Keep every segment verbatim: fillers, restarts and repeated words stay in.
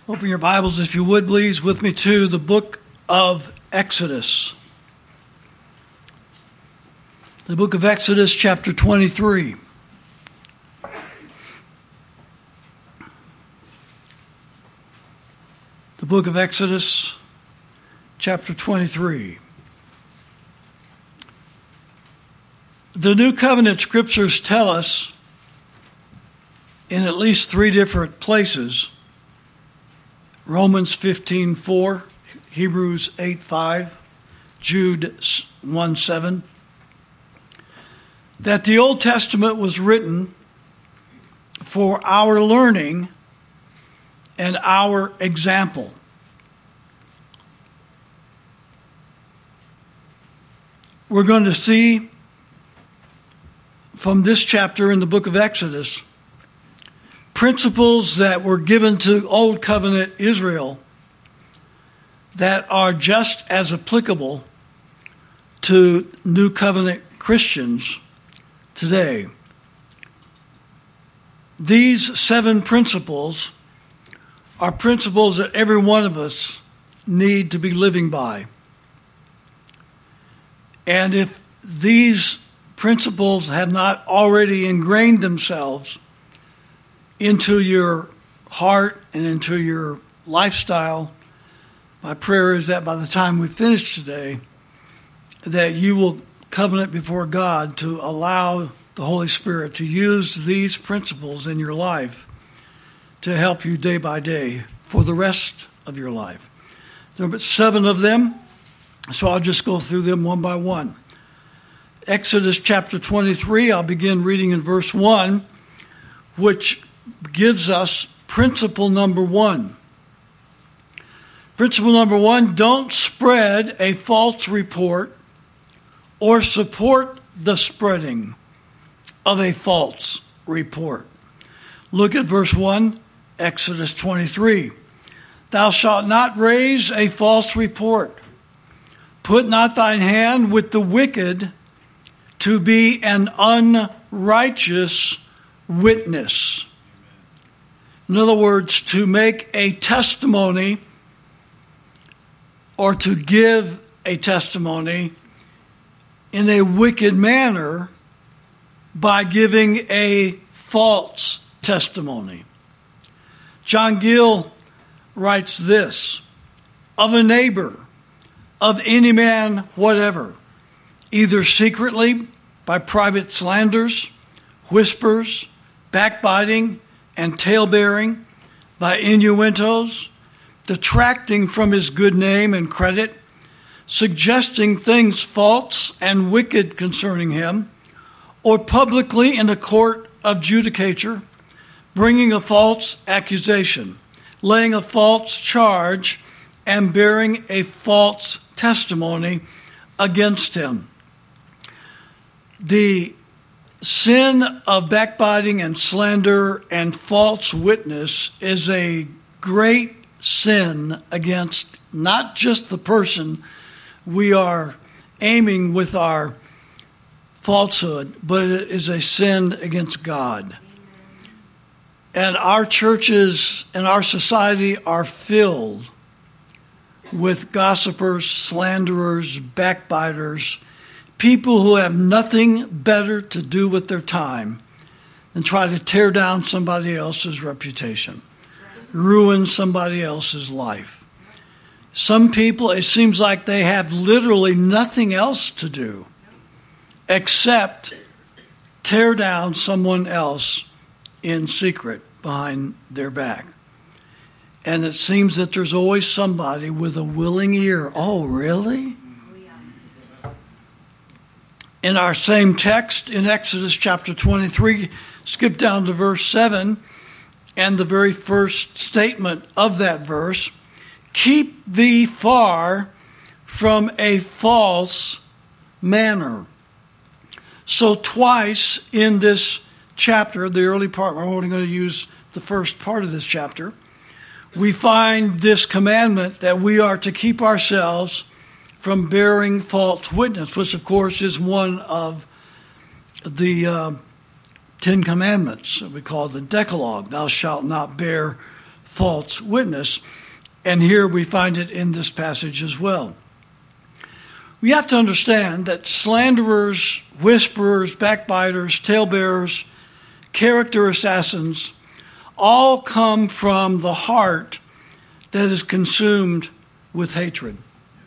Open your Bibles, if you would, please, with me to the book of Exodus. The book of Exodus, chapter twenty-three. The book of Exodus, chapter twenty-three. The New Covenant scriptures tell us in at least three different places, Romans fifteen four, Hebrews eight five, Jude one seven, that the Old Testament was written for our learning and our example. We're going to see from this chapter in the book of Exodus principles that were given to Old Covenant Israel that are just as applicable to New Covenant Christians today. These seven principles are principles that every one of us need to be living by. And if these principles have not already ingrained themselves into your heart and into your lifestyle, my prayer is that by the time we finish today, that you will covenant before God to allow the Holy Spirit to use these principles in your life to help you day by day for the rest of your life. There are but seven of them, so I'll just go through them one by one. Exodus chapter twenty-three, I'll begin reading in verse one, which gives us principle number one. Principle number one, don't spread a false report or support the spreading of a false report. Look at verse one, Exodus twenty-three. Thou shalt not raise a false report. Put not thine hand with the wicked to be an unrighteous witness. In other words, to make a testimony or to give a testimony in a wicked manner by giving a false testimony. John Gill writes this, of a neighbor, of any man whatever, either secretly by private slanders, whispers, backbiting, and talebearing, by innuendos, detracting from his good name and credit, suggesting things false and wicked concerning him, or publicly in a court of judicature, bringing a false accusation, laying a false charge, and bearing a false testimony against him. The sin of backbiting and slander and false witness is a great sin against not just the person we are aiming with our falsehood, but it is a sin against God. And our churches and our society are filled with gossipers, slanderers, backbiters, people who have nothing better to do with their time than try to tear down somebody else's reputation, ruin somebody else's life. Some people, it seems like they have literally nothing else to do except tear down someone else in secret behind their back. And it seems that there's always somebody with a willing ear. Oh, really? In our same text, in Exodus chapter twenty-three, skip down to verse seven, and the very first statement of that verse, keep thee far from a false manner. So twice in this chapter, the early part, we're only going to use the first part of this chapter, we find this commandment that we are to keep ourselves from bearing false witness, which of course is one of the uh, Ten Commandments that we call the Decalogue. Thou shalt not bear false witness. And here we find it in this passage as well. We have to understand that slanderers, whisperers, backbiters, talebearers, character assassins all come from the heart that is consumed with hatred.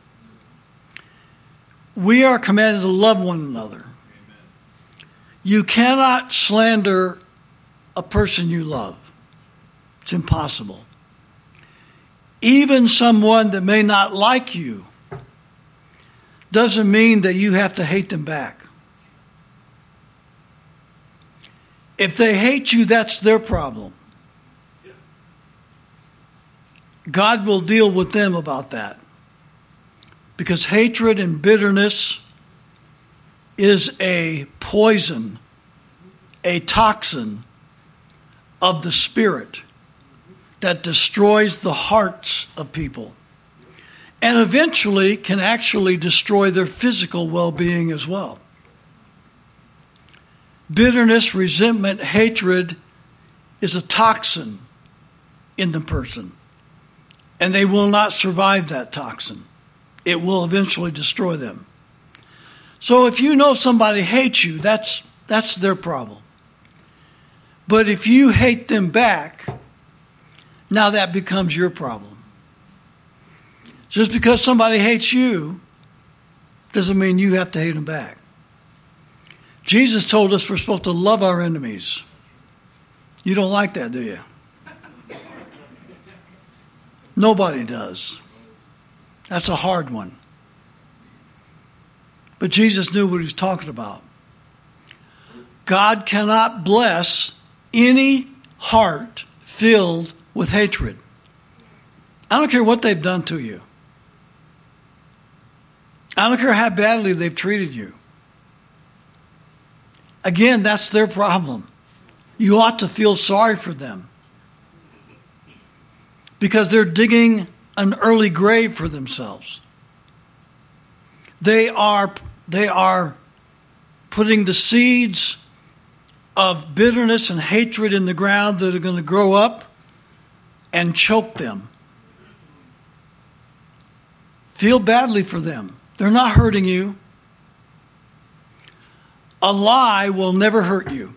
We are commanded to love one another. You cannot slander a person you love. It's impossible. Even someone that may not like you doesn't mean that you have to hate them back. If they hate you, that's their problem. God will deal with them about that. Because hatred and bitterness is a poison, a toxin of the spirit that destroys the hearts of people and eventually can actually destroy their physical well-being as well. Bitterness, resentment, hatred is a toxin in the person, and they will not survive that toxin. It will eventually destroy them. So if you know somebody hates you, that's that's their problem. But if you hate them back, now that becomes your problem. Just because somebody hates you doesn't mean you have to hate them back. Jesus told us we're supposed to love our enemies. You don't like that, do you? Nobody does. That's a hard one. But Jesus knew what he was talking about. God cannot bless any heart filled with hatred. I don't care what they've done to you. I don't care how badly they've treated you. Again, that's their problem. You ought to feel sorry for them because they're digging an early grave for themselves. They are, they are putting the seeds of bitterness and hatred in the ground that are going to grow up and choke them. Feel badly for them. They're not hurting you. A lie will never hurt you.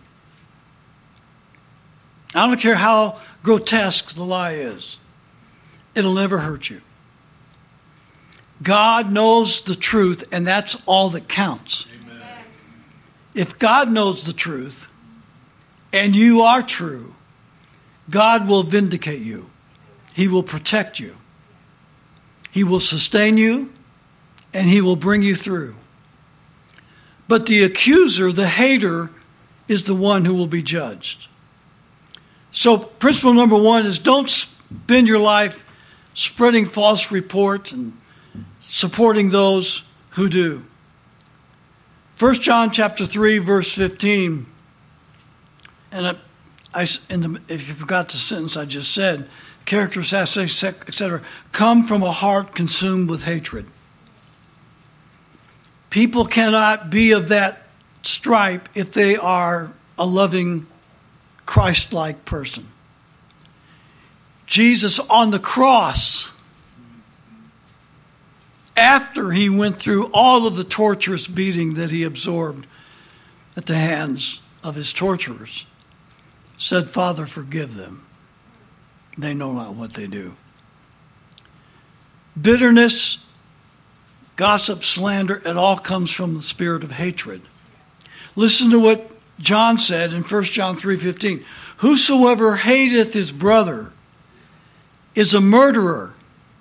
I don't care how grotesque the lie is. It'll never hurt you. God knows the truth, and that's all that counts. Amen. If God knows the truth, and you are true, God will vindicate you. He will protect you. He will sustain you, and he will bring you through. But the accuser, the hater, is the one who will be judged. So principle number one is don't spend your life spreading false reports and supporting those who do. First John chapter three, verse fifteen. And I, I, in the, if you forgot the sentence I just said, character assassination, et cetera, come from a heart consumed with hatred. People cannot be of that stripe if they are a loving, Christ-like person. Jesus on the cross, after he went through all of the torturous beating that he absorbed at the hands of his torturers, said, Father, forgive them. They know not what they do. Bitterness, gossip, slander, it all comes from the spirit of hatred. Listen to what John said in First John three fifteen. Whosoever hateth his brother is a murderer.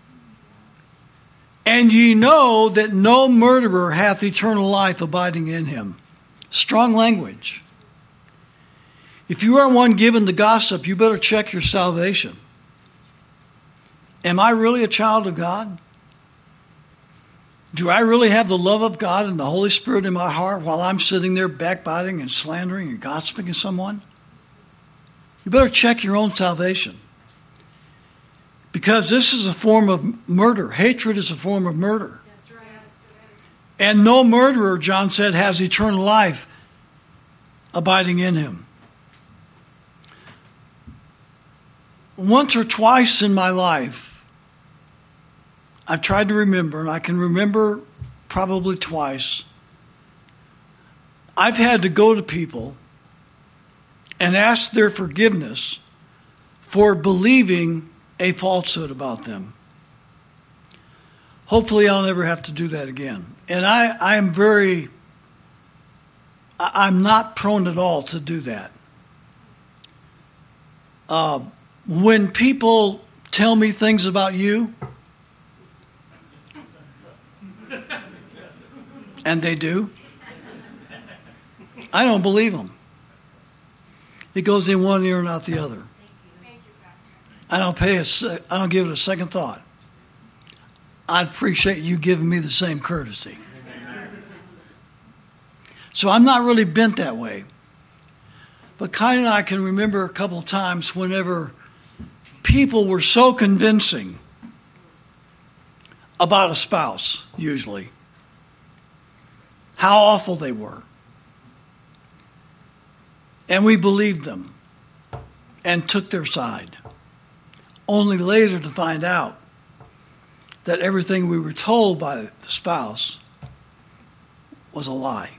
And ye know that no murderer hath eternal life abiding in him. Strong language. If you are one given to gossip, you better check your salvation. Am I really a child of God? Do I really have the love of God and the Holy Spirit in my heart while I'm sitting there backbiting and slandering and gossiping to someone? You better check your own salvation. Because this is a form of murder. Hatred is a form of murder. That's right. And no murderer, John said, has eternal life abiding in him. once or twice in my life, I've tried to remember, and I can remember probably twice, I've had to go to people and ask their forgiveness for believing a falsehood about them. Hopefully I'll never have to do that again. And I, I am very, I'm not prone at all to do that. Uh, when people tell me things about you, and they do, I don't believe them. It goes in one ear and out the other. I don't pay a, I don't give it a second thought. I appreciate you giving me the same courtesy. So I'm not really bent that way. But Connie and I can remember a couple of times whenever people were so convincing about a spouse, usually, how awful they were. And we believed them and took their side, only later to find out that everything we were told by the spouse was a lie.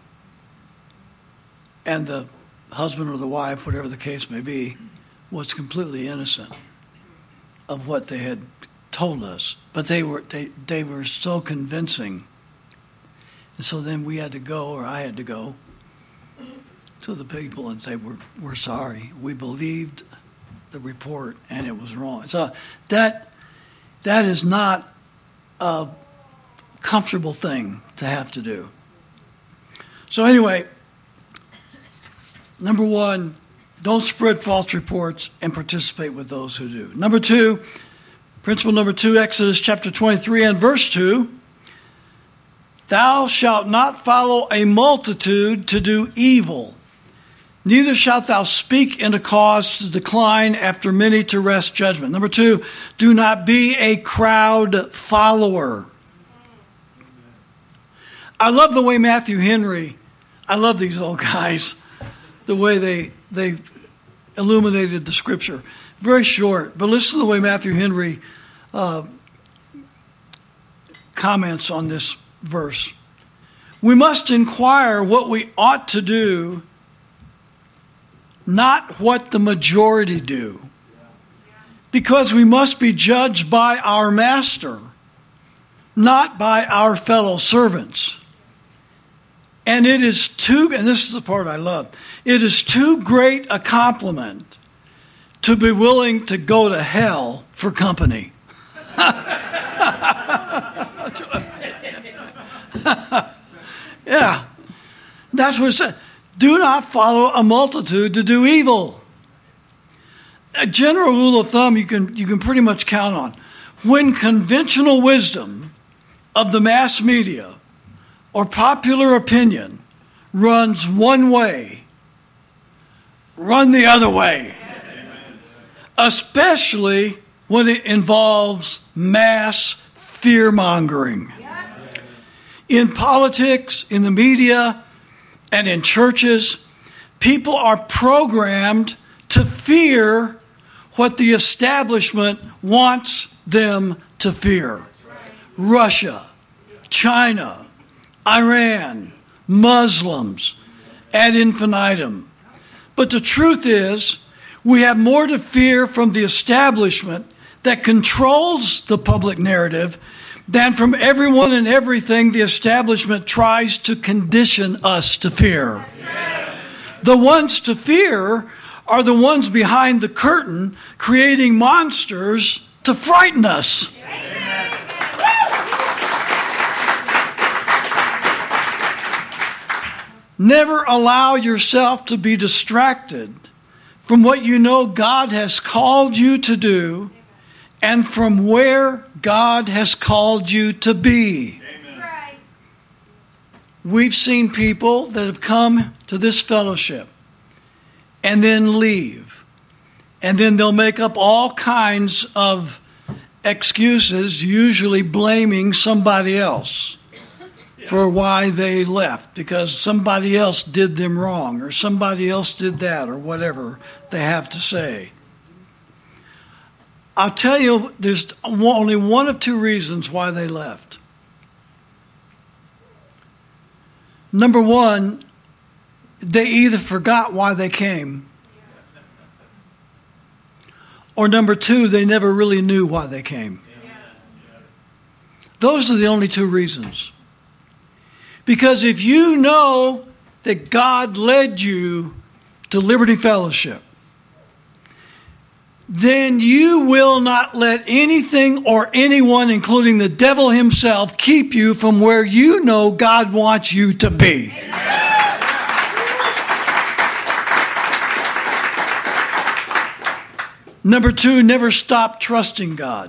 And the husband or the wife, whatever the case may be, was completely innocent of what they had told us. But they were they, they were so convincing. And so then we had to go, or I had to go, to the people and say, we're, we're sorry. We believed the report and it was wrong. So that that is not a comfortable thing to have to do. So anyway, number one, don't spread false reports and participate with those who do. Number two, principle number two, Exodus chapter twenty-three and verse two, thou shalt not follow a multitude to do evil, neither shalt thou speak in a cause to decline after many to wrest judgment. Number two, do not be a crowd follower. I love the way Matthew Henry, I love these old guys, the way they they illuminated the scripture. Very short, but listen to the way Matthew Henry uh, comments on this verse. We must inquire what we ought to do, not what the majority do, because we must be judged by our master, not by our fellow servants. And it is too, and this is the part I love, it is too great a compliment to be willing to go to hell for company. Yeah, that's what it said. Do not follow a multitude to do evil. A general rule of thumb you can you can pretty much count on. When conventional wisdom of the mass media or popular opinion runs one way, run the other way. Especially when it involves mass fear-mongering. In politics, in the media, and in churches, people are programmed to fear what the establishment wants them to fear. Russia, China, Iran, Muslims, ad infinitum. But the truth is, we have more to fear from the establishment that controls the public narrative than from everyone and everything the establishment tries to condition us to fear. The ones to fear are the ones behind the curtain creating monsters to frighten us. Never allow yourself to be distracted from what you know God has called you to do and from where God has called you to be. Amen. We've seen people that have come to this fellowship and then leave. And then they'll make up all kinds of excuses, usually blaming somebody else for why they left, because somebody else did them wrong, or somebody else did that, or whatever they have to say. I'll tell you, there's only one of two reasons why they left. Number one, they either forgot why they came, or number two, they never really knew why they came. Those are the only two reasons. Because if you know that God led you to Liberty Fellowship, then you will not let anything or anyone, including the devil himself, keep you from where you know God wants you to be. Number two, never stop trusting God.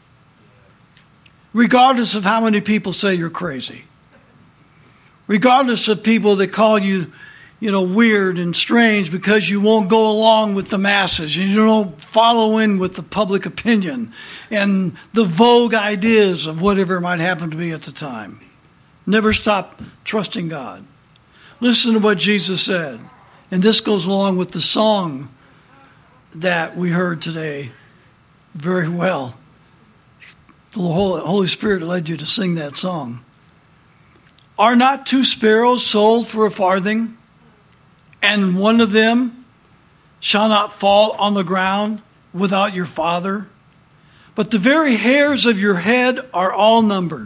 Regardless of how many people say you're crazy. Regardless of people that call you, you know, weird and strange because you won't go along with the masses and you don't follow in with the public opinion and the vogue ideas of whatever might happen to be at the time. Never stop trusting God. Listen to what Jesus said. And this goes along with the song that we heard today very well. The Holy Spirit led you to sing that song. Are not two sparrows sold for a farthing, and one of them shall not fall on the ground without your Father? But the very hairs of your head are all numbered.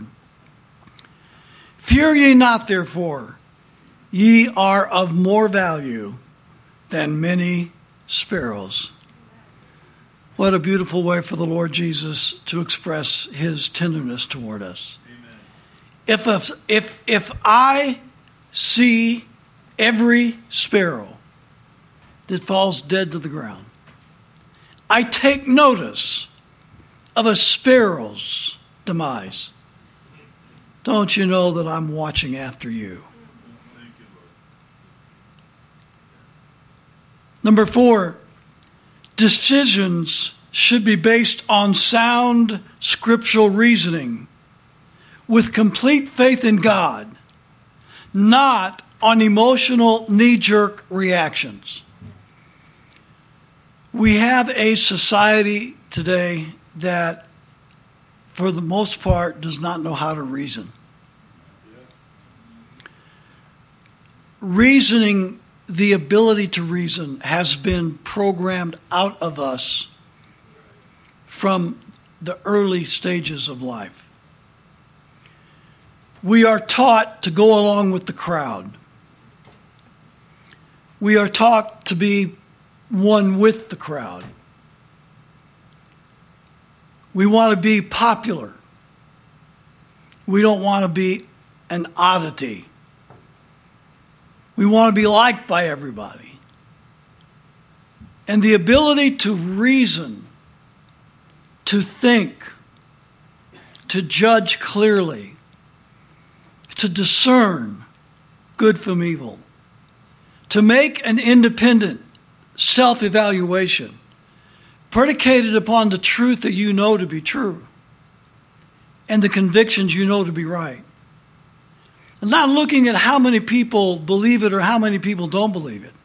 Fear ye not, therefore, ye are of more value than many sparrows. What a beautiful way for the Lord Jesus to express his tenderness toward us. Amen. If, if, if, if I see every sparrow that falls dead to the ground, I take notice of a sparrow's demise, don't you know that I'm watching after you? Thank you, Lord. Number four, decisions should be based on sound scriptural reasoning with complete faith in God, not on emotional knee-jerk reactions. We have a society today that, for the most part, does not know how to reason. Reasoning, the ability to reason, has been programmed out of us from the early stages of life. We are taught to go along with the crowd. We are taught to be one with the crowd. We want to be popular. We don't want to be an oddity. We want to be liked by everybody. And the ability to reason, to think, to judge clearly, to discern good from evil, to make an independent self-evaluation predicated upon the truth that you know to be true and the convictions you know to be right. And not looking at how many people believe it or how many people don't believe it.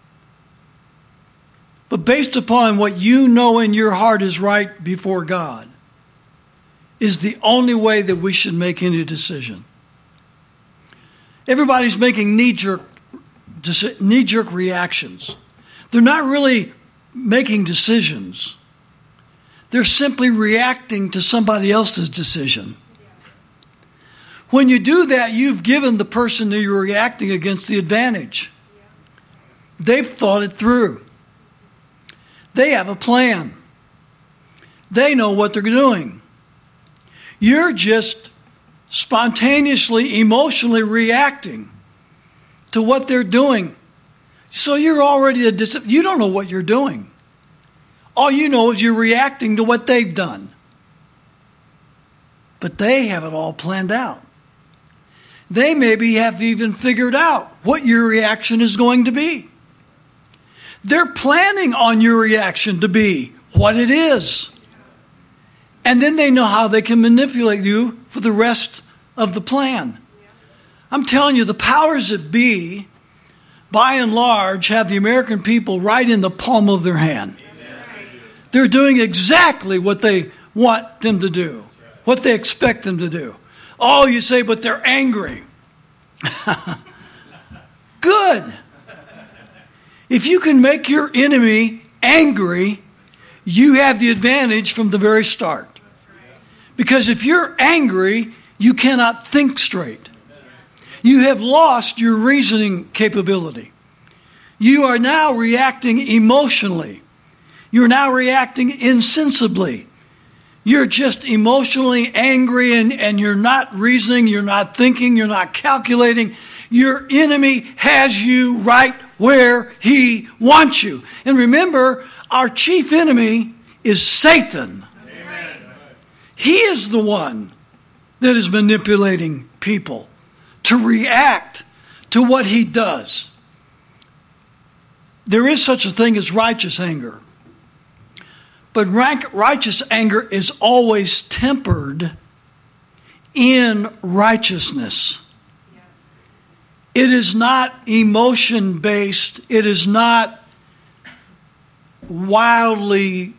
But based upon what you know in your heart is right before God is the only way that we should make any decision. Everybody's making knee-jerk, knee-jerk reactions. They're not really making decisions. They're simply reacting to somebody else's decision. When you do that, you've given the person that you're reacting against the advantage. They've thought it through. They have a plan. They know what they're doing. You're just spontaneously, emotionally reacting to what they're doing. So you're already a dis- you don't know what you're doing. All you know is you're reacting to what they've done. But they have it all planned out. They maybe have even figured out what your reaction is going to be. They're planning on your reaction to be what it is. And then they know how they can manipulate you for the rest of the plan. I'm telling you, the powers that be, by and large, have the American people right in the palm of their hand. They're doing exactly what they want them to do, what they expect them to do. Oh, you say, but they're angry. Good. If you can make your enemy angry, you have the advantage from the very start. Because if you're angry, you cannot think straight. You have lost your reasoning capability. You are now reacting emotionally. You're now reacting insensibly. You're just emotionally angry and, and you're not reasoning, you're not thinking, you're not calculating. Your enemy has you right where he wants you. And remember, our chief enemy is Satan. Amen. He is the one that is manipulating people to react to what he does. There is such a thing as righteous anger. But righteous anger is always tempered in righteousness. It is not emotion-based. It is not wildly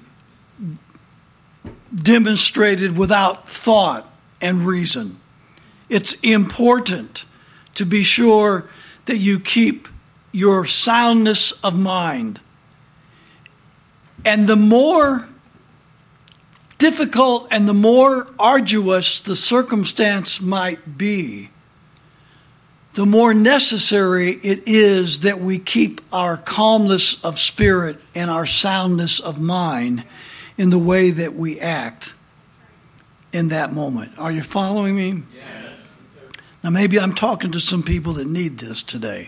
demonstrated without thought and reason. It's important to be sure that you keep your soundness of mind. And the more difficult and the more arduous the circumstance might be, the more necessary it is that we keep our calmness of spirit and our soundness of mind in the way that we act in that moment. Are you following me? Yes. Now maybe I'm talking to some people that need this today.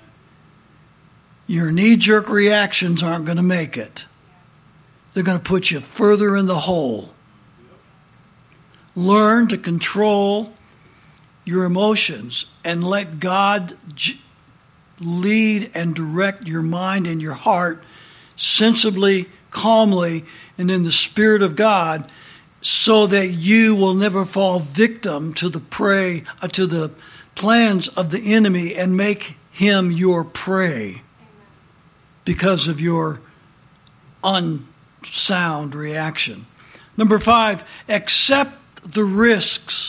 Your knee-jerk reactions aren't going to make it. They're going to put you further in the hole. Learn to control your emotions and let God j- lead and direct your mind and your heart sensibly, calmly, and in the Spirit of God, so that you will never fall victim to the prey, uh, to the plans of the enemy and make him your prey because of your unsound reaction. Number five, accept the risks.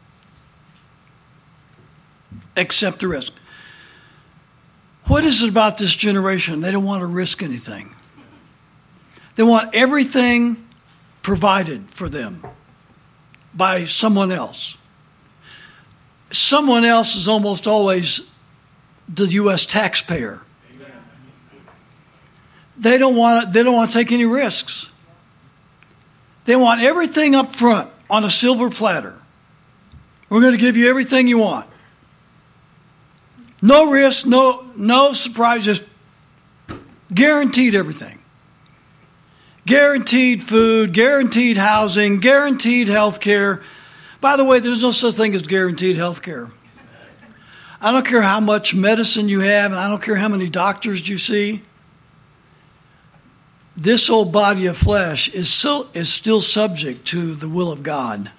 Accept the risk. What is it about this generation? They don't want to risk anything. They want everything provided for them by someone else. Someone else is almost always the U S taxpayer. They don't want to, they don't want to take any risks. They want everything up front on a silver platter. We're going to give you everything you want. No risk, no no surprise, just guaranteed everything. Guaranteed food, guaranteed housing, guaranteed health care. By the way, there's no such thing as guaranteed health care. I don't care how much medicine you have, and I don't care how many doctors you see. This old body of flesh is still, is still subject to the will of God.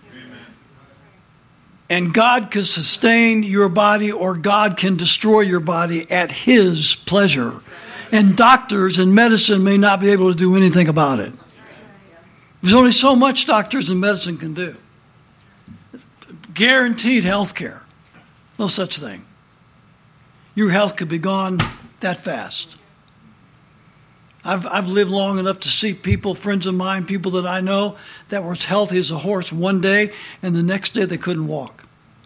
And God can sustain your body or God can destroy your body at His pleasure. And doctors and medicine may not be able to do anything about it. There's only so much doctors and medicine can do. Guaranteed health care. No such thing. Your health could be gone that fast. I've I've lived long enough to see people, friends of mine, people that I know, that were as healthy as a horse one day, and the next day they couldn't walk.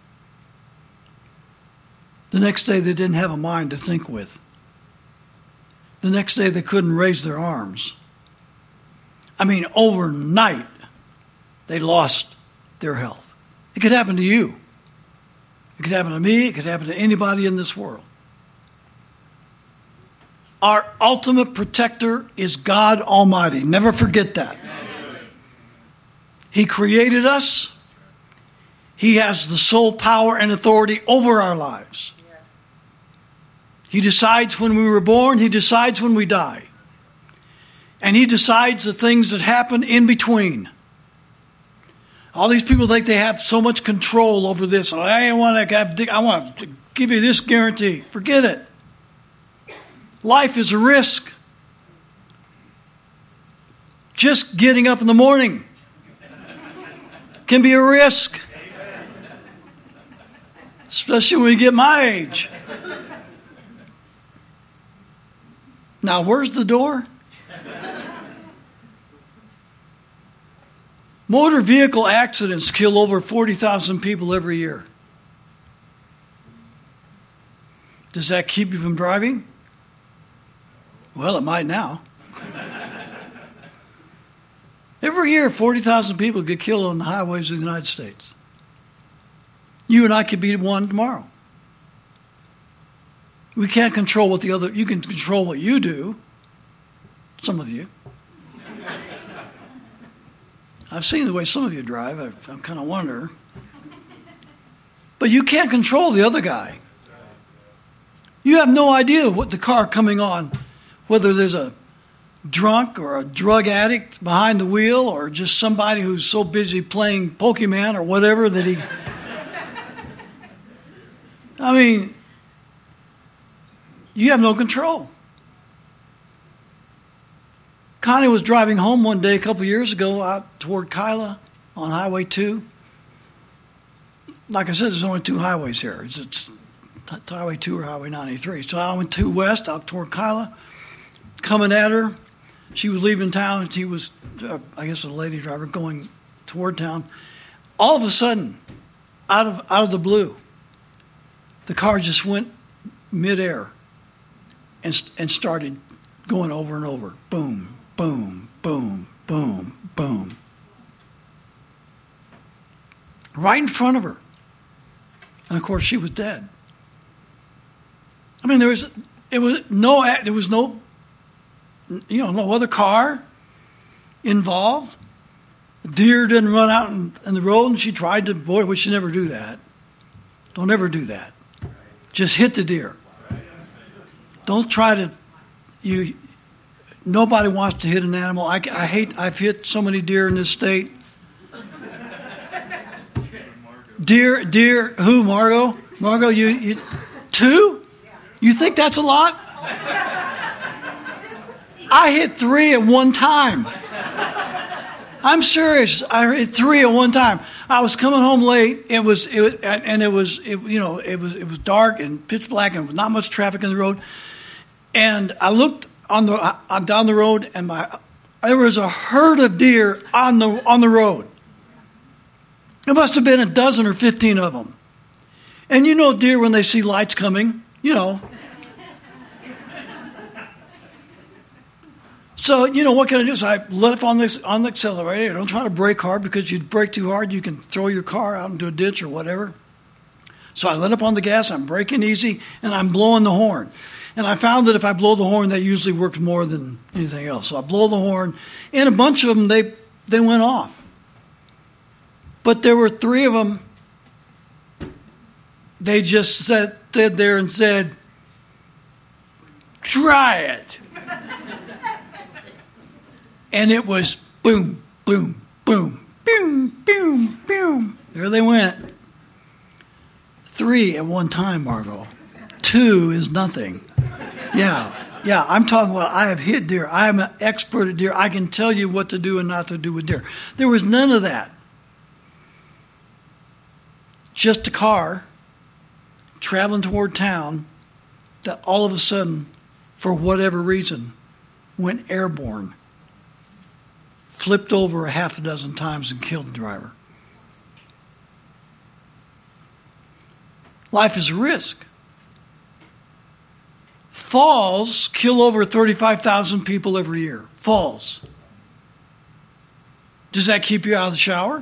The next day they didn't have a mind to think with. The next day they couldn't raise their arms. I mean, overnight they lost their health. It could happen to you. It could happen to me. It could happen to anybody in this world. Our ultimate protector is God Almighty. Never forget that. He created us. He has the sole power and authority over our lives. He decides when we were born. He decides when we die. And He decides the things that happen in between. All these people think they have so much control over this. I want to have, I want to give you this guarantee. Forget it. Life is a risk. Just getting up in the morning can be a risk. Especially when you get my age. Now, where's the door? Motor vehicle accidents kill over forty thousand people every year. Does that keep you from driving? Well, it might now. Every year, forty thousand people get killed on the highways of the United States. You and I could be one tomorrow. We can't control what the other... You can control what you do. Some of you. I've seen the way some of you drive. I, I'm kind of wonder. But you can't control the other guy. You have no idea what the car coming on, whether there's a drunk or a drug addict behind the wheel or just somebody who's so busy playing Pokemon or whatever that he... I mean, you have no control. Connie was driving home one day a couple of years ago out toward Kyla on Highway two. Like I said, there's only two highways here. It's, it's Highway two or Highway ninety-three. So I went two west out toward Kyla, coming at her. She was leaving town. She was, uh, I guess, a lady driver going toward town. All of a sudden, out of out of the blue, the car just went midair and and started going over and over. Boom, boom, boom, boom, boom. Right in front of her. And of course, she was dead. I mean, there was it was no there was no you know no other car involved. The deer didn't run out in, in the road, and she tried to avoid. We should never do that. Don't ever do that. Just hit the deer. Don't try to. You. Nobody wants to hit an animal. I, I hate. I've hit so many deer in this state. Deer, deer. Who, Margot? Margot, you, you two? You think that's a lot? I hit three at one time. I'm serious. I hit three at one time. I was coming home late. It was, it was and it was, it, you know, it was, it was dark and pitch black and not much traffic on the road. And I looked on the, I'm down the road, and my, there was a herd of deer on the on the road. There must have been a dozen or fifteen of them. And you know, deer when they see lights coming, you know. So, you know, what can I do? So I let up on the, on the accelerator. I don't try to brake hard, because you brake too hard, you can throw your car out into a ditch or whatever. So I let up on the gas, I'm braking easy, and I'm blowing the horn. And I found that if I blow the horn, that usually works more than anything else. So I blow the horn, and a bunch of them, they, they went off. But there were three of them, they just sat, stood there and said, "Try it." And it was boom, boom, boom, boom, boom, boom. There they went. Three at one time, Margot. Two is nothing. Yeah, yeah, I'm talking about I have hit deer. I am an expert at deer. I can tell you what to do and not to do with deer. There was none of that. Just a car traveling toward town that all of a sudden, for whatever reason, went airborne. Flipped over a half a dozen times and killed the driver. Life is a risk. Falls kill over thirty-five thousand people every year. Falls. Does that keep you out of the shower?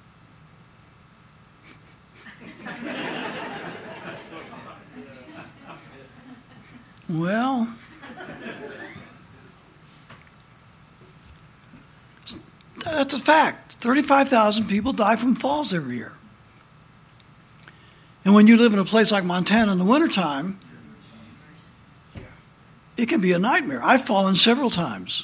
Well, that's a fact. thirty-five thousand people die from falls every year. And when you live in a place like Montana in the wintertime, it can be a nightmare. I've fallen several times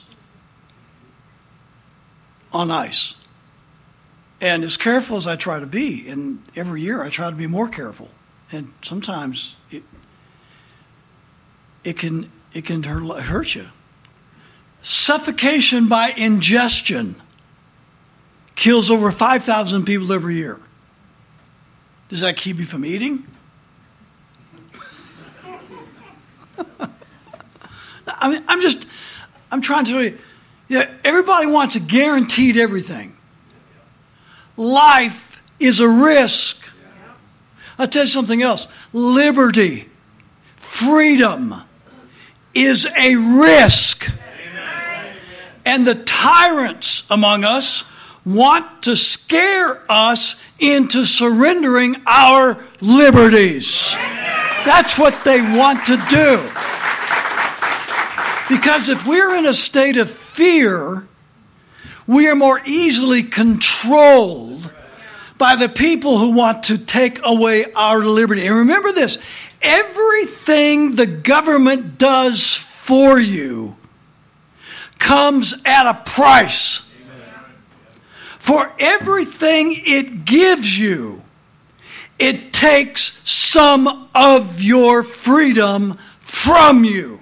on ice. And as careful as I try to be, and every year I try to be more careful. And sometimes it, it can it can hurt you. Suffocation by ingestion kills over five thousand people every year. Does that keep you from eating? I mean, I'm just, I'm trying to tell you, yeah, everybody wants a guaranteed everything. Life is a risk. I'll tell you something else. Liberty, freedom is a risk. And the tyrants among us want to scare us into surrendering our liberties. That's what they want to do. Because if we're in a state of fear, we are more easily controlled by the people who want to take away our liberty. And remember this, everything the government does for you comes at a price. For everything it gives you, it takes some of your freedom from you.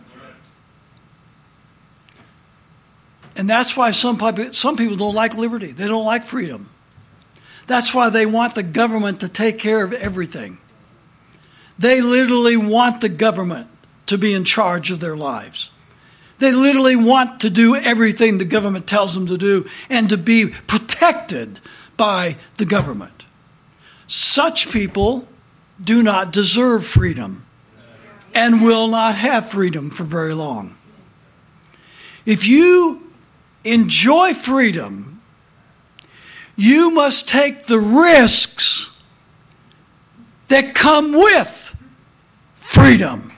And that's why some people, some people don't like liberty. They don't like freedom. That's why they want the government to take care of everything. They literally want the government to be in charge of their lives. They literally want to do everything the government tells them to do and to be protected by the government. Such people do not deserve freedom and will not have freedom for very long. If you enjoy freedom, you must take the risks that come with freedom.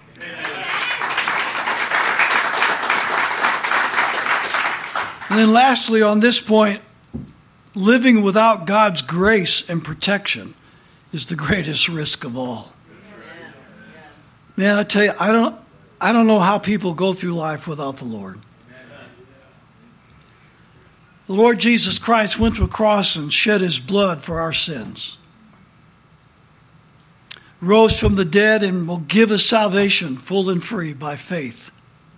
And then lastly, on this point, living without God's grace and protection is the greatest risk of all. Man, I tell you, I don't, I don't know how people go through life without the Lord. The Lord Jesus Christ went to a cross and shed his blood for our sins. Rose from the dead and will give us salvation full and free by faith.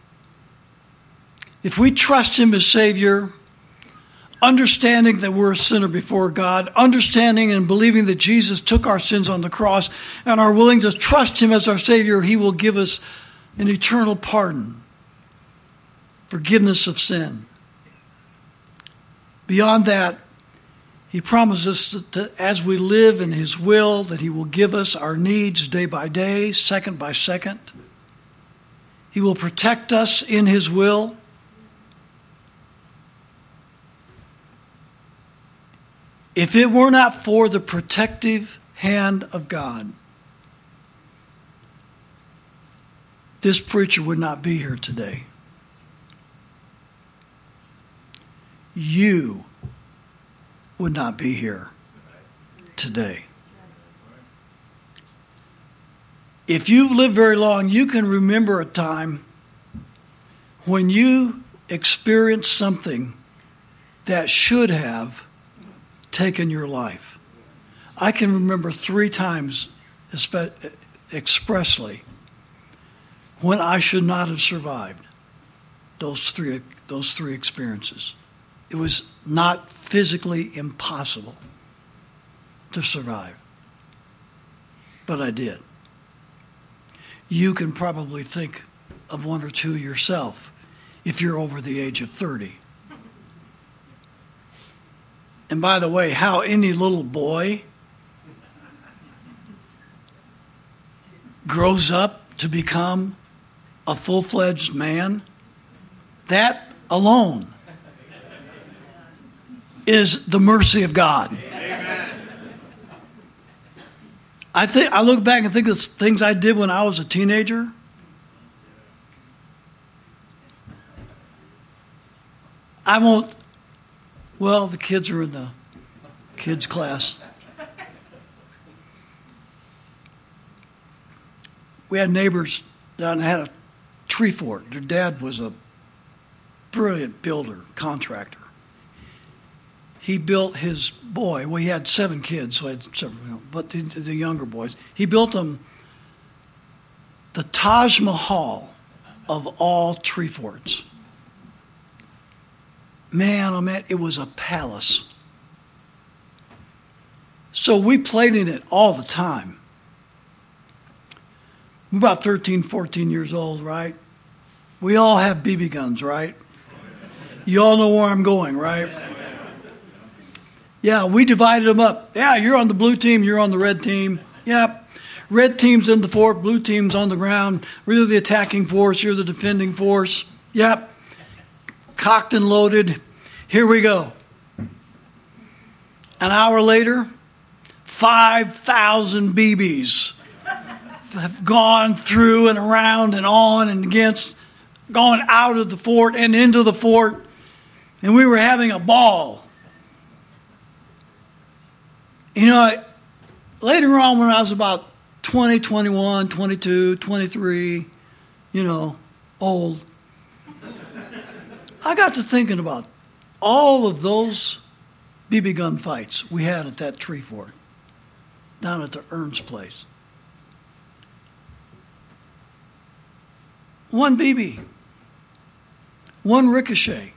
If we trust him as Savior, understanding that we're a sinner before God, understanding and believing that Jesus took our sins on the cross, and are willing to trust him as our Savior, he will give us an eternal pardon, forgiveness of sin. Beyond that, he promises that to, as we live in his will, that he will give us our needs day by day, second by second. He will protect us in his will. If it were not for the protective hand of God, this preacher would not be here today. You would not be here today. If you've lived very long, you can remember a time when you experienced something that should have taken your life. I can remember three times expressly when I should not have survived those three, those three experiences. It was not physically impossible to survive. But I did. You can probably think of one or two yourself if you're over the age of thirty. And by the way, how any little boy grows up to become a full-fledged man, that alone is the mercy of God. Amen. I think I look back and think of things I did when I was a teenager. I won't. Well, the kids are in the kids' class. We had neighbors that had a tree fort. Their dad was a brilliant builder, contractor. He built his boy, well, he had seven kids, so I had several, but the, the younger boys, he built them the Taj Mahal of all tree forts. man, oh man, it was a palace. So we played in it all the time. We're about thirteen, fourteen years old, right? We all have B B guns, right? You all know where I'm going, right? Yeah, we divided them up. Yeah, you're on the blue team, you're on the red team. Yep. Red team's in the fort, blue team's on the ground. We're the attacking force, you're the defending force. Yep. Cocked and loaded. Here we go. An hour later, five thousand B Bs have gone through and around and on and against, gone out of the fort and into the fort, and we were having a ball. You know, later on when I was about twenty, twenty-one, twenty-two, twenty-three, you know, old, I got to thinking about all of those B B gun fights we had at that tree fort down at the Ernst place. One B B, one ricochet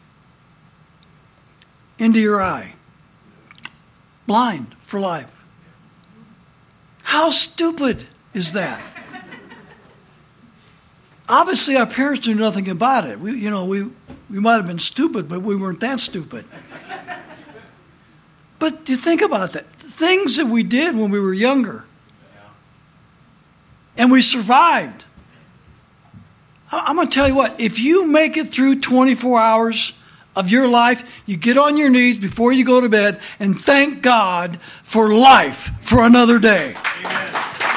into your eye, blind for life. How stupid is that? Obviously, our parents knew nothing about it. We, you know, we we might have been stupid, but we weren't that stupid. But you think about that. Things that we did when we were younger. And we survived. I'm going to tell you what, if you make it through twenty-four hours of your life, you get on your knees before you go to bed and thank God for life for another day. Amen.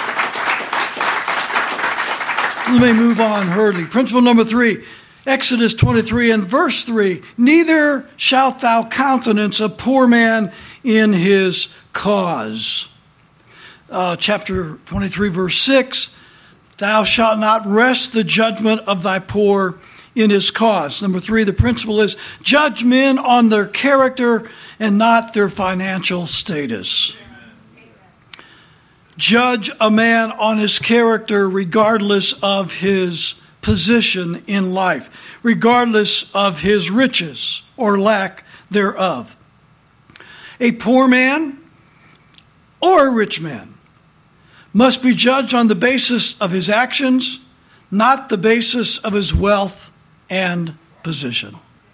Let me move on hurriedly. Principle number three, Exodus twenty-three and verse three. Neither shalt thou countenance a poor man in his cause. Uh, chapter twenty-three, verse six. Thou shalt not rest the judgment of thy poor in his cause. Number three, the principle is judge men on their character and not their financial status. Amen. Judge a man on his character regardless of his position in life, regardless of his riches or lack thereof. A poor man or a rich man must be judged on the basis of his actions, not the basis of his wealth and position.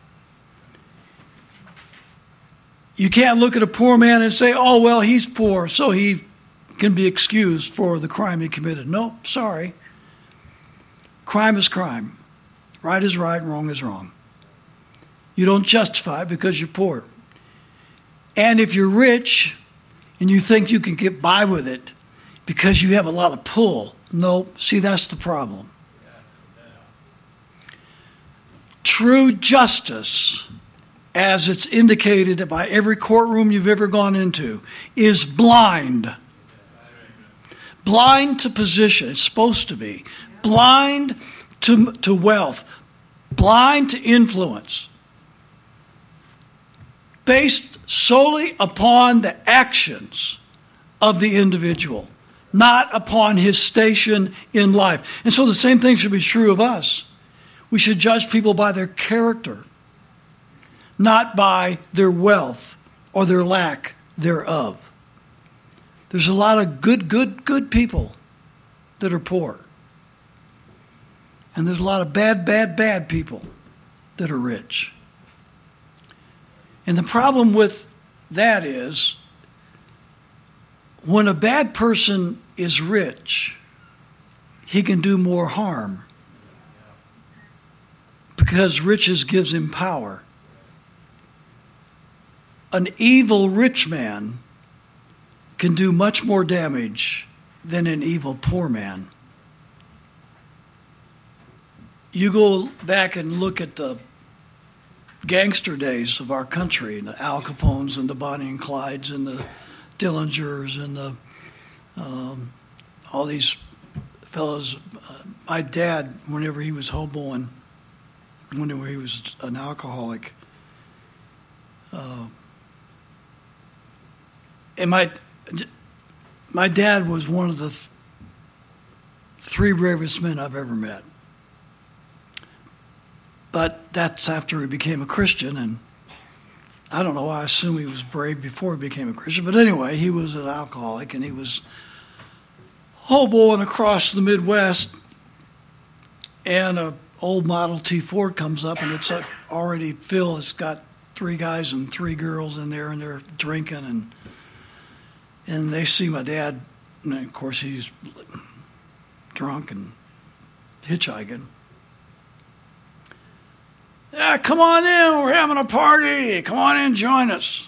You can't look at a poor man and say, oh, well, he's poor, so he can be excused for the crime he committed. No, sorry. Crime is crime. Right is right, wrong is wrong. You don't justify it because you're poor. And if you're rich and you think you can get by with it because you have a lot of pull, no, see, that's the problem. True justice, as it's indicated by every courtroom you've ever gone into, is blind. Blind to position, it's supposed to be. Blind to, to wealth. Blind to influence. Based solely upon the actions of the individual, not upon his station in life. And so the same thing should be true of us. We should judge people by their character, not by their wealth or their lack thereof. There's a lot of good, good, good people that are poor. And there's a lot of bad, bad, bad people that are rich. And the problem with that is, when a bad person is rich, he can do more harm because riches gives him power. An evil rich man can do much more damage than an evil poor man. You go back and look at the gangster days of our country, and the Al Capones and the Bonnie and Clydes and the Dillingers and the um, all these fellows. Uh, my dad, whenever he was hoboing, whenever he was an alcoholic, uh, and my my dad was one of the th- three bravest men I've ever met. But that's after he became a Christian, and I don't know, I assume he was brave before he became a Christian. But anyway, he was an alcoholic, and he was hoboing across the Midwest, and a old Model T Ford comes up, and it's already filled. It's got three guys and three girls in there, and they're drinking, and and they see my dad, and of course he's drunk and hitchhiking. Yeah, come on in, we're having a party. Come on in, join us.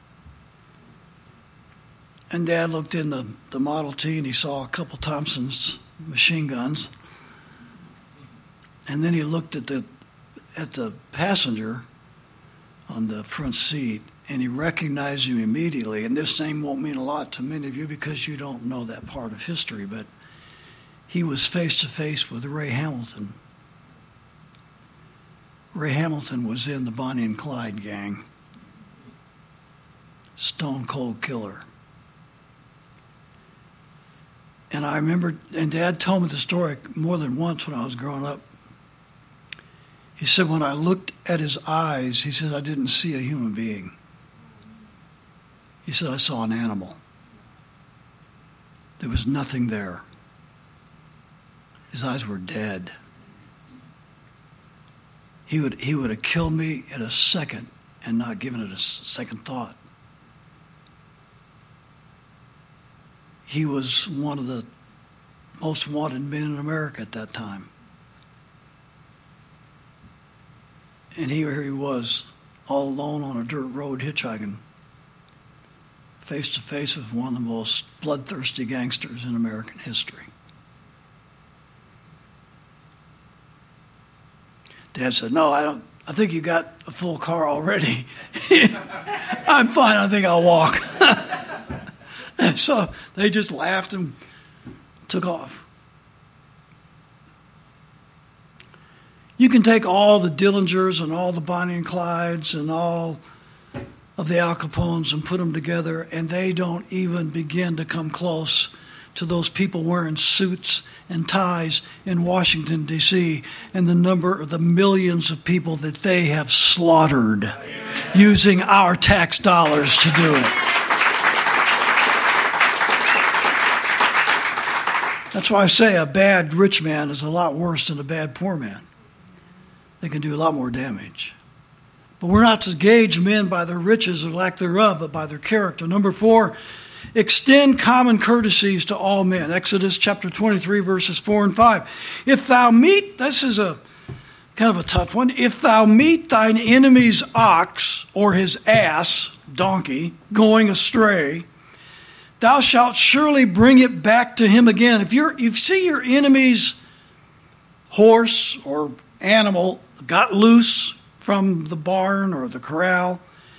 And Dad looked in the, the Model T, and he saw a couple Thompson's machine guns. And then he looked at the at the passenger on the front seat, and he recognized him immediately. And this name won't mean a lot to many of you because you don't know that part of history, but he was face to face with Ray Hamilton. Ray Hamilton was in the Bonnie and Clyde gang. Stone cold killer. And I remember, and Dad told me the story more than once when I was growing up. He said, when I looked at his eyes, he said, I didn't see a human being. He said, I saw an animal. There was nothing there. His eyes were dead. He would, he would have killed me in a second and not given it a second thought. He was one of the most wanted men in America at that time. And here he was, all alone on a dirt road hitchhiking, face to face with one of the most bloodthirsty gangsters in American history. Dad said, no, I don't. I think you got a full car already. I'm fine. I think I'll walk. And so they just laughed and took off. You can take all the Dillingers and all the Bonnie and Clydes and all of the Al Capones and put them together, and they don't even begin to come close to those people wearing suits and ties in Washington, D C, and the number of the millions of people that they have slaughtered. Amen. Using our tax dollars to do it. That's why I say a bad rich man is a lot worse than a bad poor man. They can do a lot more damage. But we're not to gauge men by their riches or lack thereof, but by their character. Number four, extend common courtesies to all men. Exodus chapter twenty-three, verses four and five. If thou meet, this is a kind of a tough one. If thou meet thine enemy's ox or his ass, donkey, going astray, thou shalt surely bring it back to him again. If you're, if you see your enemy's horse or animal got loose from the barn or the corral,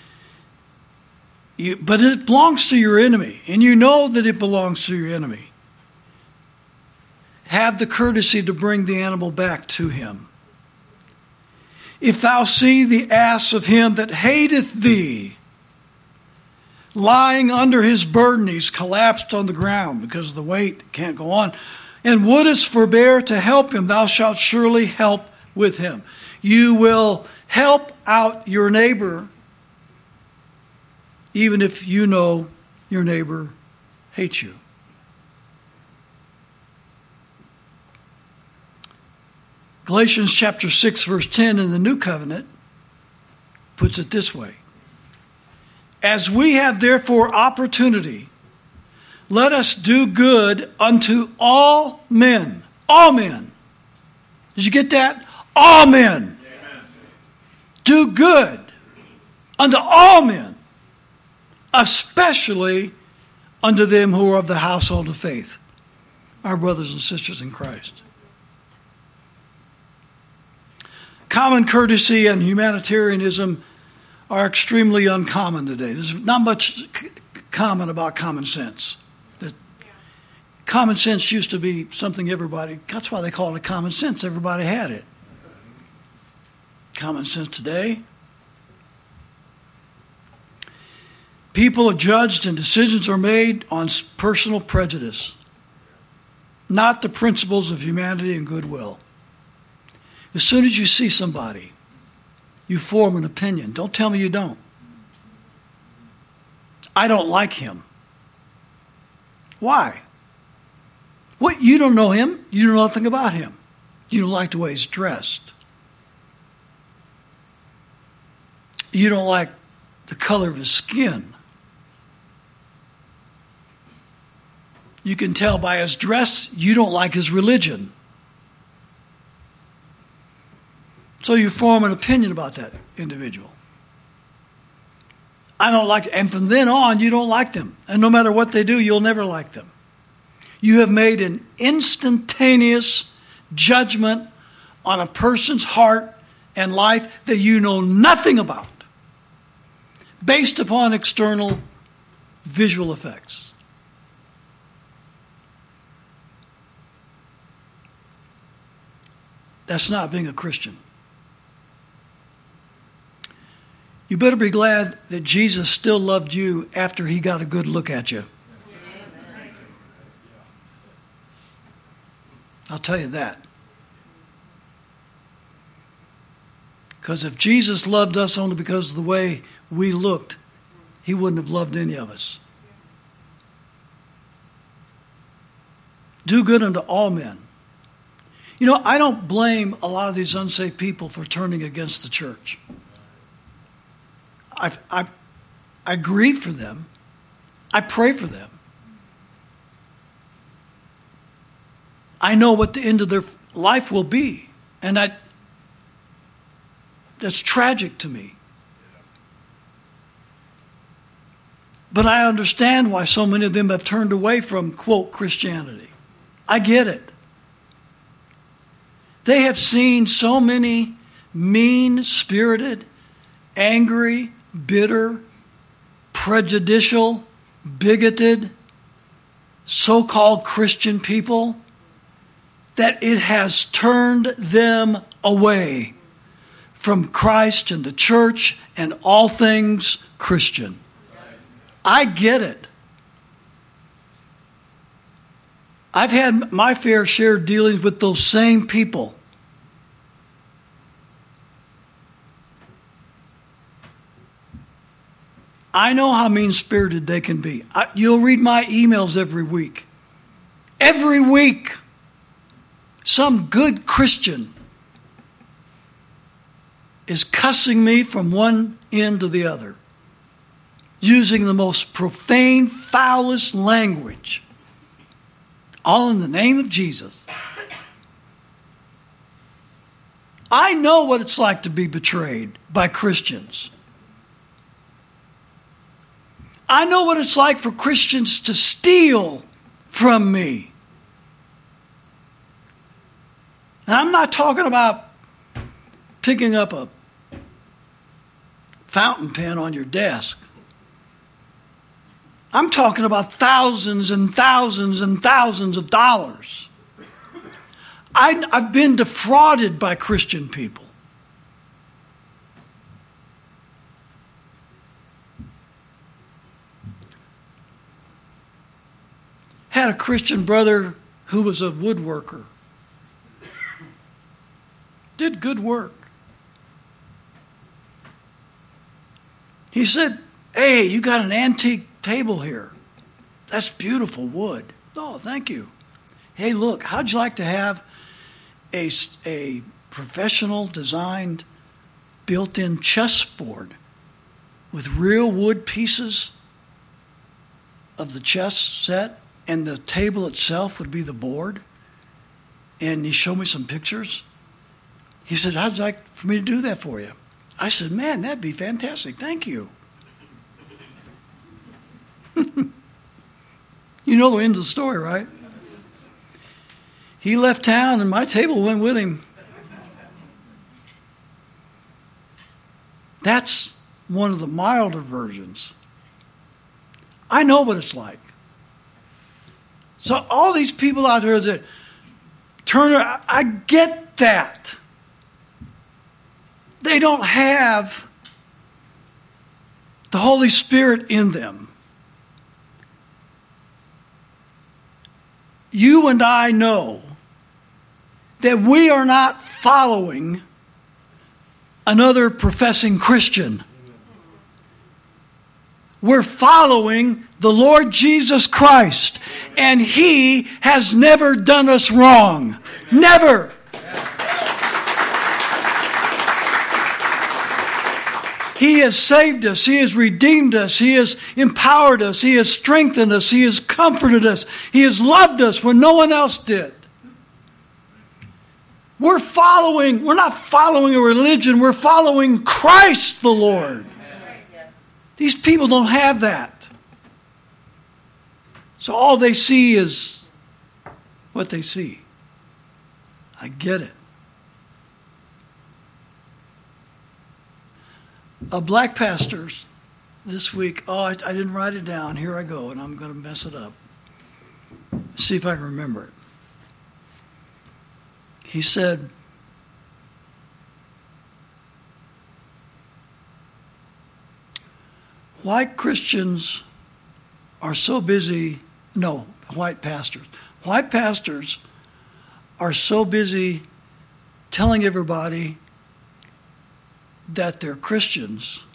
you, but it belongs to your enemy, and you know that it belongs to your enemy, have the courtesy to bring the animal back to him. If thou see the ass of him that hateth thee, lying under his burden, he's collapsed on the ground because of the weight, can't go on, and wouldest forbear to help him, thou shalt surely help with him. You will help out your neighbor even if you know your neighbor hates you. Galatians chapter six, verse ten in the New Covenant puts it this way. As we have therefore opportunity, let us do good unto all men. All men. Did you get that? All men. Amen. Do good unto all men, especially unto them who are of the household of faith, our brothers and sisters in Christ. Common courtesy and humanitarianism are extremely uncommon today. There's not much c- common about common sense. That common sense used to be something everybody, that's why they call it common sense. Everybody had it. Common sense today. People are judged and decisions are made on personal prejudice, not the principles of humanity and goodwill. As soon as you see somebody, you form an opinion. Don't tell me you don't. I don't like him. Why? What? You don't know him. You know nothing about him. You don't like the way he's dressed. You don't like the color of his skin. You can tell by his dress you don't like his religion. So you form an opinion about that individual. I don't like them. And from then on, you don't like them. And no matter what they do, you'll never like them. You have made an instantaneous judgment on a person's heart and life that you know nothing about, based upon external visual effects. That's not being a Christian. You better be glad that Jesus still loved you after he got a good look at you. I'll tell you that. Because if Jesus loved us only because of the way we looked, he wouldn't have loved any of us. Do good unto all men. You know, I don't blame a lot of these unsaved people for turning against the church. I, I, I grieve for them. I pray for them. I know what the end of their life will be. And I, that's tragic to me. But I understand why so many of them have turned away from, quote, Christianity. I get it. They have seen so many mean-spirited, angry, bitter, prejudicial, bigoted, so-called Christian people that it has turned them away from Christ and the church and all things Christian. I get it. I've had my fair share of dealings with those same people. I know how mean-spirited they can be. I, you'll read my emails every week. Every week, some good Christian is cussing me from one end to the other, using the most profane, foulest language, all in the name of Jesus. I know what it's like to be betrayed by Christians. I know what it's like for Christians to steal from me. And I'm not talking about picking up a fountain pen on your desk. I'm talking about thousands and thousands and thousands of dollars. I, I've been defrauded by Christian people. Had a Christian brother who was a woodworker. Did good work. He said, "Hey, you got an antique table here. That's beautiful wood." "Oh, thank you." "Hey, look, how'd you like to have a, a professional designed built-in chessboard with real wood pieces of the chess set, and the table itself would be the board?" And he showed me some pictures. He said, "How'd you like for me to do that for you?" I said, "Man, that'd be fantastic. Thank you." You know the end of the story, right? He left town and my table went with him. That's one of the milder versions. I know what it's like. So all these people out there that turn, I get that. They don't have the Holy Spirit in them. You and I know that we are not following another professing Christian. We're following the Lord Jesus Christ, and He has never done us wrong. Never. He has saved us. He has redeemed us. He has empowered us. He has strengthened us. He has comforted us. He has loved us when no one else did. We're following, we're not following a religion. We're following Christ the Lord. These people don't have that. So all they see is what they see. I get it. A black pastor this week, oh, I, I didn't write it down. Here I go, and I'm going to mess it up. See if I can remember it. He said, white Christians are so busy, no, white pastors. White pastors are so busy telling everybody that they're Christians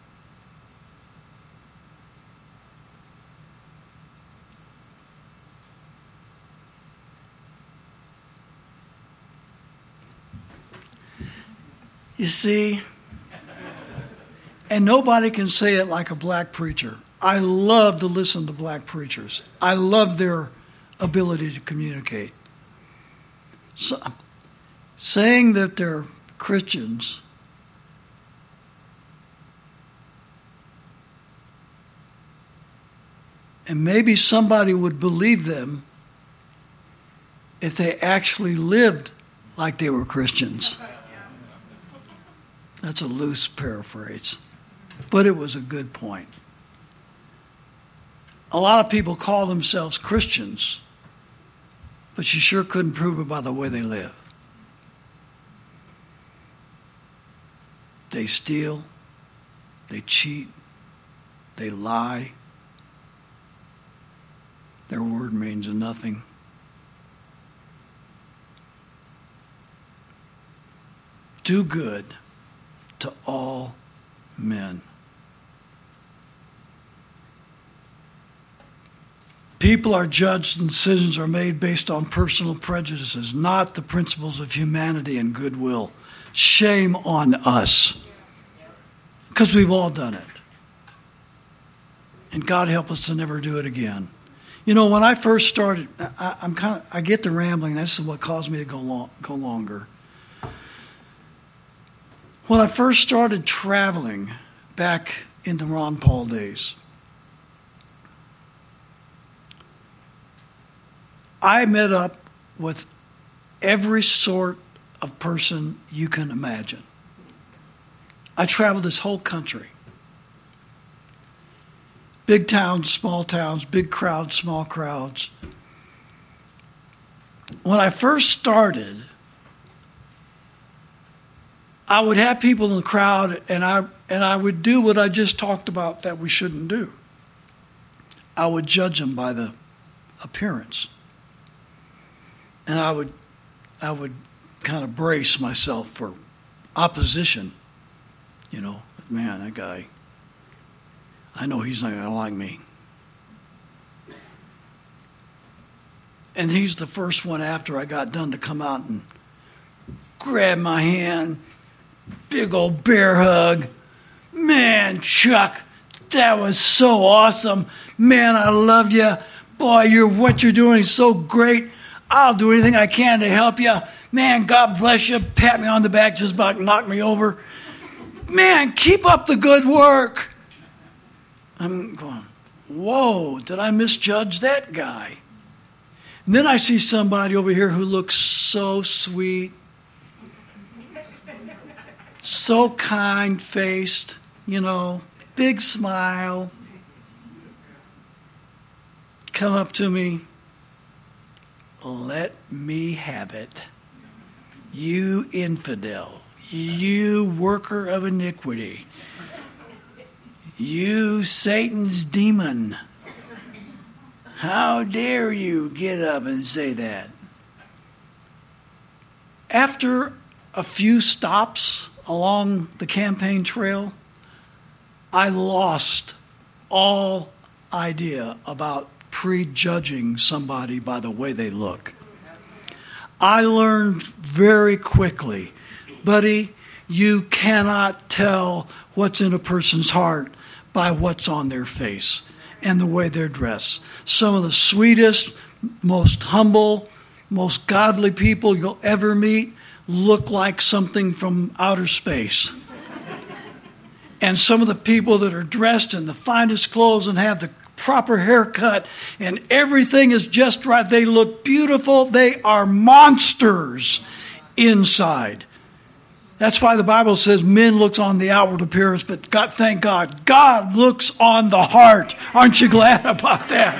you see, and nobody can say it like a black preacher. I love to listen to black preachers. I love their ability to communicate. So, saying that they're Christians and maybe somebody would believe them if they actually lived like they were Christians. That's a loose paraphrase, but it was a good point. A lot of people call themselves Christians, but you sure couldn't prove it by the way they live. They steal, they cheat, they lie. Their word means nothing. Do good to all men. People are judged and decisions are made based on personal prejudices, not the principles of humanity and goodwill. Shame on us. Because we've all done it. And God help us to never do it again. You know, when I first started, I, I'm kind of, I get to rambling. This is what caused me to go long, go longer. When I first started traveling back in the Ron Paul days, I met up with every sort of person you can imagine. I traveled this whole country. Big towns, small towns, big crowds, small crowds. When I first started, I would have people in the crowd, and I and I would do what I just talked about that we shouldn't do. I would judge them by the appearance. And I would I would kind of brace myself for opposition. You know, man, that guy, I know he's not going to like me. And he's the first one after I got done to come out and grab my hand, big old bear hug. Man, Chuck, that was so awesome. Man, I love you. Boy, you're what you're doing is so great. I'll do anything I can to help you. Man, God bless you. Pat me on the back, just about knock me over. Man, keep up the good work. I'm going, whoa, did I misjudge that guy? And then I see somebody over here who looks so sweet, so kind-faced, you know, big smile. Come up to me. Let me have it. You infidel. You worker of iniquity. You Satan's demon. How dare you get up and say that? After a few stops along the campaign trail, I lost all idea about prejudging somebody by the way they look. I learned very quickly, buddy, you cannot tell what's in a person's heart by what's on their face and the way they're dressed. Some of the sweetest, most humble, most godly people you'll ever meet look like something from outer space. And some of the people that are dressed in the finest clothes and have the proper haircut and everything is just right, they look beautiful, they are monsters inside. That's why the Bible says men looks on the outward appearance, but God, thank God, God looks on the heart. Aren't you glad about that?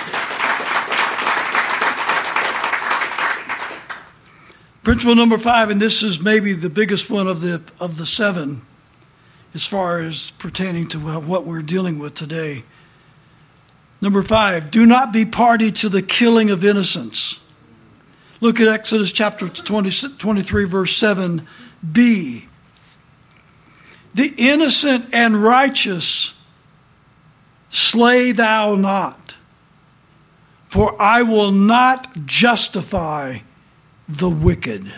Principle number five, and this is maybe the biggest one of the of the seven as far as pertaining to what we're dealing with today. Number five, do not be party to the killing of innocents. Look at Exodus chapter twenty, twenty-three, verse seven b. The innocent and righteous slay thou not, for I will not justify the wicked.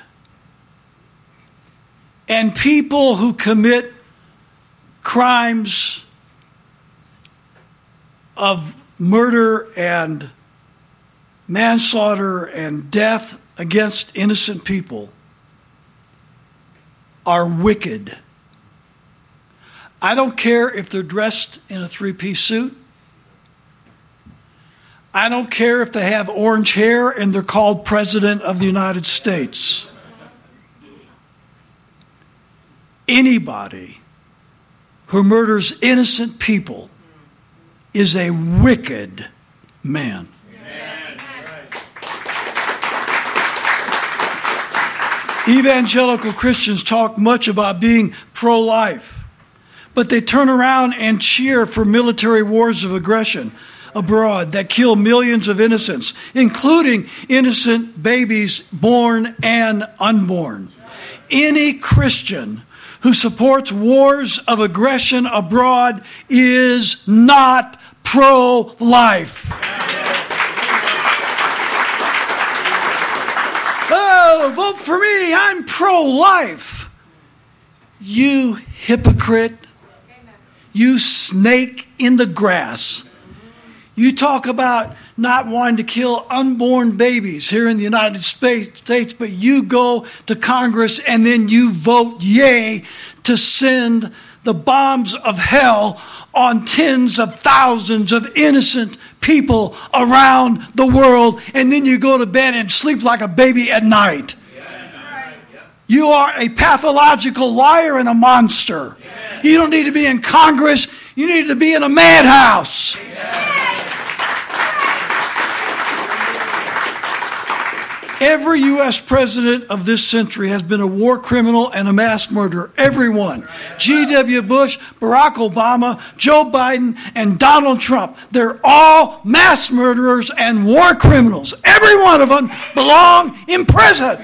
And people who commit crimes of murder and manslaughter and death against innocent people are wicked. I don't care if they're dressed in a three-piece suit. I don't care if they have orange hair and they're called President of the United States. Anybody who murders innocent people is a wicked man. Evangelical Christians talk much about being pro-life, but they turn around and cheer for military wars of aggression abroad that kill millions of innocents, including innocent babies born and unborn. Any Christian who supports wars of aggression abroad is not pro-life. Oh, vote for me, I'm pro-life. You hypocrite. You snake in the grass. You talk about not wanting to kill unborn babies here in the United States, but you go to Congress and then you vote yay to send the bombs of hell on tens of thousands of innocent people around the world, and then you go to bed and sleep like a baby at night. You are a pathological liar and a monster. You don't need to be in Congress. You need to be in a madhouse. Every U S president of this century has been a war criminal and a mass murderer. Everyone. G W Bush, Barack Obama, Joe Biden, and Donald Trump. They're all mass murderers and war criminals. Every one of them belong in prison.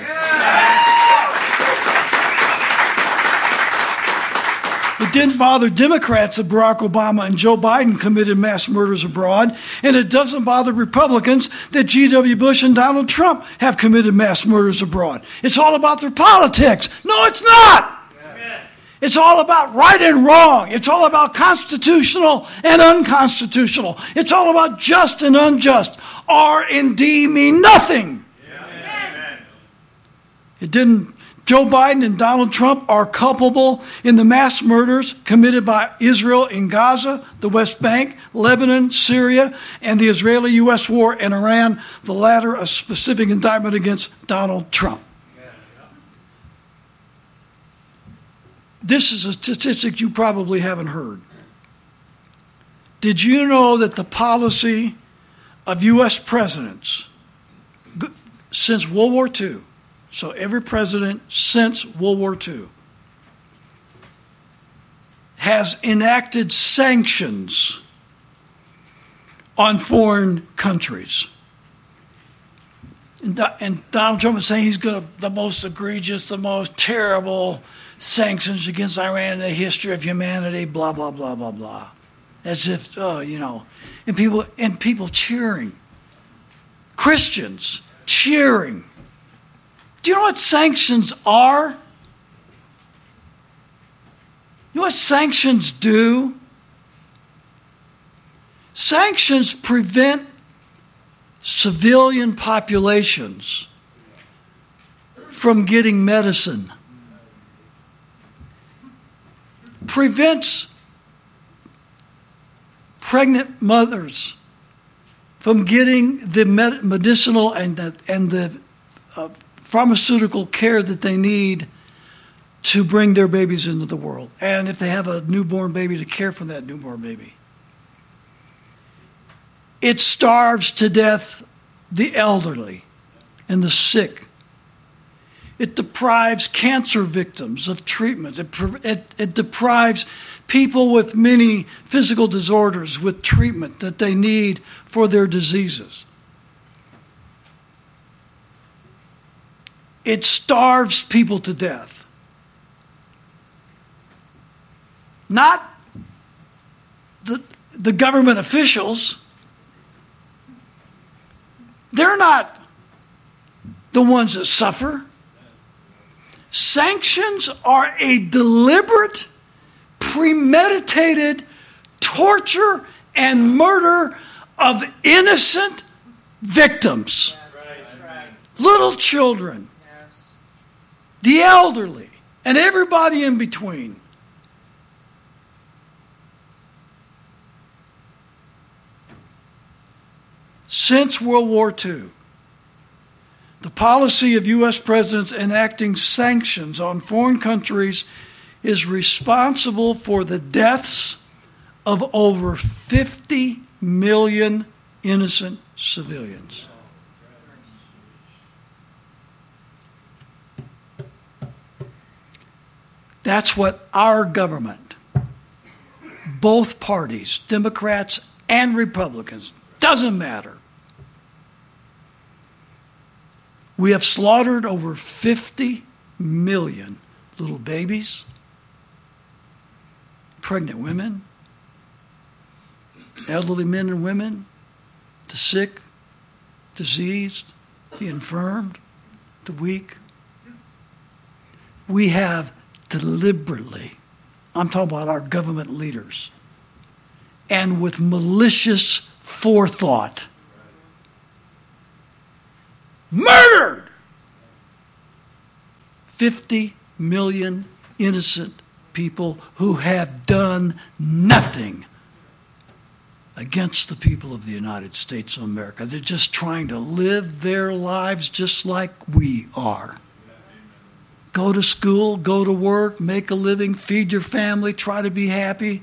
It didn't bother Democrats that Barack Obama and Joe Biden committed mass murders abroad, and it doesn't bother Republicans that G W Bush and Donald Trump have committed mass murders abroad. It's all about their politics. No, it's not. Amen. It's all about right and wrong. It's all about constitutional and unconstitutional. It's all about just and unjust. R and D mean nothing. Amen. It didn't. Joe Biden and Donald Trump are culpable in the mass murders committed by Israel in Gaza, the West Bank, Lebanon, Syria, and the Israeli-U S war in Iran, the latter a specific indictment against Donald Trump. This is a statistic you probably haven't heard. Did you know that the policy of U S presidents since World War Two, so every president since World War Two, has enacted sanctions on foreign countries? And, and Donald Trump is saying he's going to the most egregious, the most terrible sanctions against Iran in the history of humanity, blah, blah, blah, blah, blah. as if, oh, you know, and people and people cheering. Christians cheering. Do you know what sanctions are? You know what sanctions do? Sanctions prevent civilian populations from getting medicine. Prevents pregnant mothers from getting the medicinal and the, and the uh, pharmaceutical care that they need to bring their babies into the world. And if they have a newborn baby, to care for that newborn baby. It starves to death the elderly and the sick. It deprives cancer victims of treatment. It, it, it deprives people with many physical disorders with treatment that they need for their diseases. It starves people to death. Not the, the government officials. They're not the ones that suffer. Sanctions are a deliberate, premeditated torture and murder of innocent victims. Little children, the elderly, and everybody in between. Since World War Two, the policy of U S presidents enacting sanctions on foreign countries is responsible for the deaths of over fifty million innocent civilians. That's what our government, both parties, Democrats and Republicans, doesn't matter. We have slaughtered over fifty million little babies, pregnant women, elderly men and women, the sick, diseased, the infirmed, the weak. We have deliberately, I'm talking about our government leaders, and with malicious forethought, murdered fifty million innocent people who have done nothing against the people of the United States of America. They're just trying to live their lives just like we are. Go to school, go to work, make a living, feed your family, try to be happy.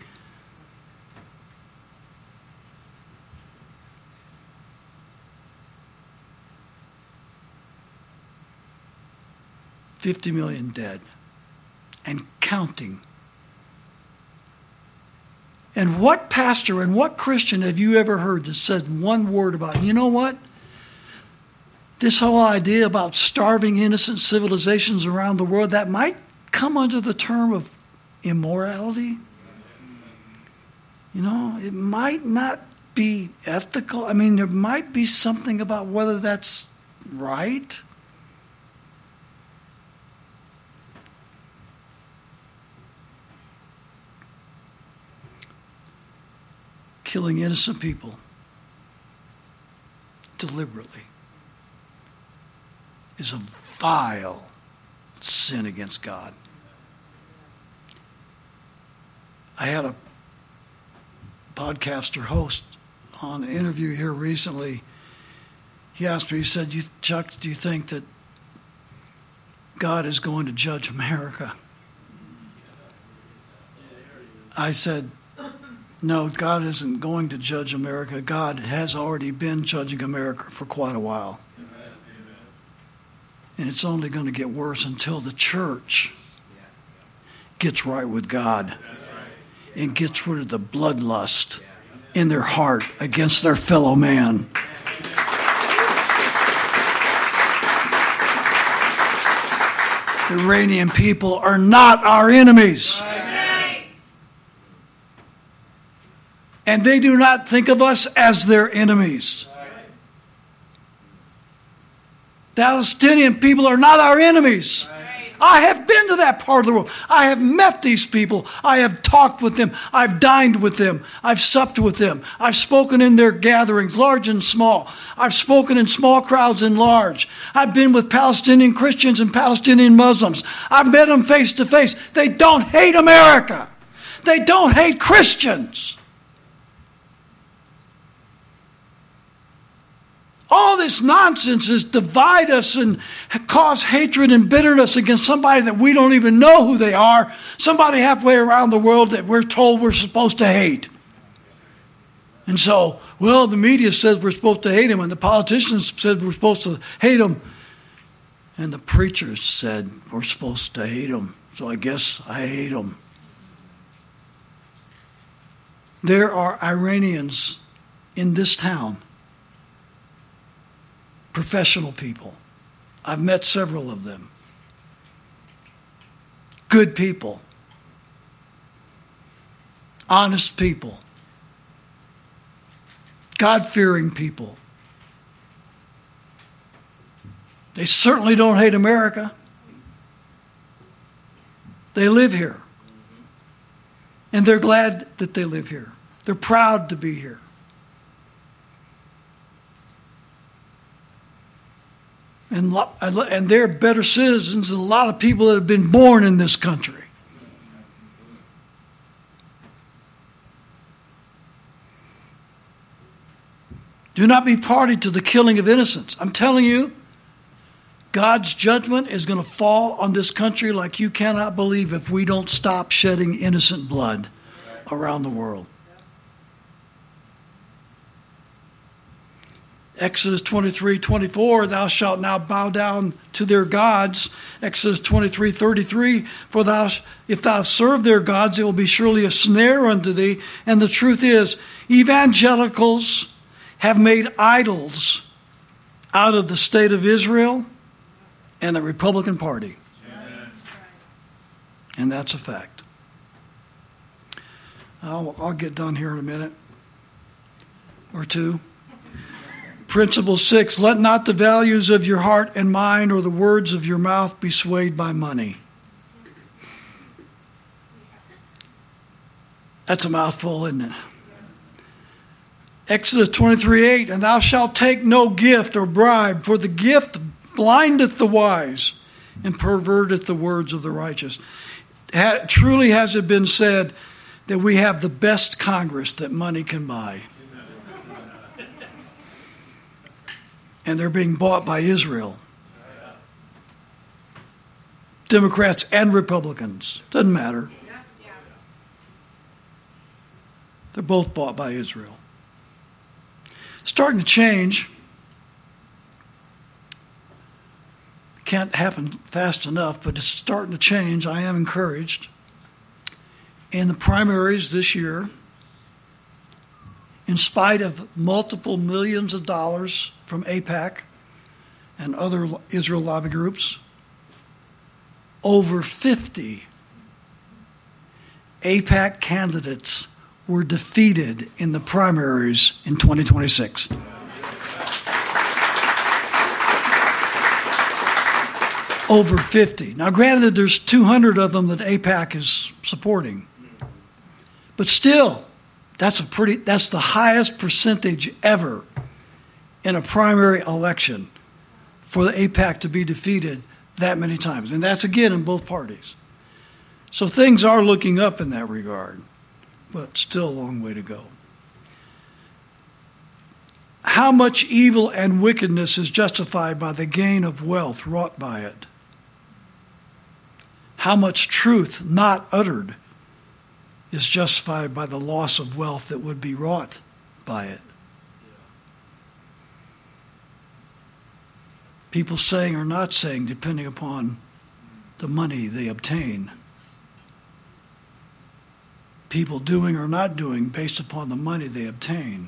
fifty million dead and counting. And what pastor and what Christian have you ever heard that said one word about, you know what? This whole idea about starving innocent civilizations around the world, that might come under the term of immorality. You know, it might not be ethical. I mean, there might be something about whether that's right. Killing innocent people deliberately is a vile sin against God. I had a podcaster host on an interview here recently. He asked me, he said, "You, Chuck, do you think that God is going to judge America?" I said, no, God isn't going to judge America. God has already been judging America for quite a while. Amen. And it's only going to get worse until the church gets right with God and gets rid of the bloodlust in their heart against their fellow man. The Iranian people are not our enemies. And they do not think of us as their enemies. Palestinian people are not our enemies. I have been to that part of the world. I have met these people. I have talked with them. I've dined with them. I've supped with them. I've spoken in their gatherings, large and small. I've spoken in small crowds and large. I've been with Palestinian Christians and Palestinian Muslims. I've met them face to face. They don't hate America. They don't hate Christians. All this nonsense is divide us and cause hatred and bitterness against somebody that we don't even know who they are, somebody halfway around the world that we're told we're supposed to hate. And so, well, the media says we're supposed to hate him, and the politicians said we're supposed to hate him, and the preachers said we're supposed to hate him, so I guess I hate him. There are Iranians in this town, professional people. I've met several of them. Good people. Honest people. God-fearing people. They certainly don't hate America. They live here. And they're glad that they live here. They're proud to be here. And, and they're better citizens than a lot of people that have been born in this country. Do not be party to the killing of innocents. I'm telling you, God's judgment is going to fall on this country like you cannot believe if we don't stop shedding innocent blood around the world. Exodus twenty-three twenty-four, thou shalt now bow down to their gods. Exodus twenty-three thirty-three, for thou, if thou serve their gods, it will be surely a snare unto thee. And the truth is, evangelicals have made idols out of the state of Israel and the Republican Party. Amen. And that's a fact. I'll, I'll get done here in a minute or two. Principle six, let not the values of your heart and mind or the words of your mouth be swayed by money. That's a mouthful, isn't it? Exodus twenty-three eight, and thou shalt take no gift or bribe, for the gift blindeth the wise and perverteth the words of the righteous. Ha, truly has it been said that we have the best Congress that money can buy. And they're being bought by Israel. Democrats and Republicans. Doesn't matter. They're both bought by Israel. Starting to change. Can't happen fast enough, but it's starting to change. I am encouraged. In the primaries this year, in spite of multiple millions of dollars from AIPAC and other Israel lobby groups, over fifty AIPAC candidates were defeated in the primaries in twenty twenty-six. Over fifty. Now, granted, there's two hundred of them that AIPAC is supporting. But still, that's a pretty that's the highest percentage ever in a primary election for the AIPAC to be defeated that many times. And that's, again, in both parties. So things are looking up in that regard, but still a long way to go. How much evil and wickedness is justified by the gain of wealth wrought by it? How much truth not uttered is justified by the loss of wealth that would be wrought by it? People saying or not saying, depending upon the money they obtain. People doing or not doing based upon the money they obtain.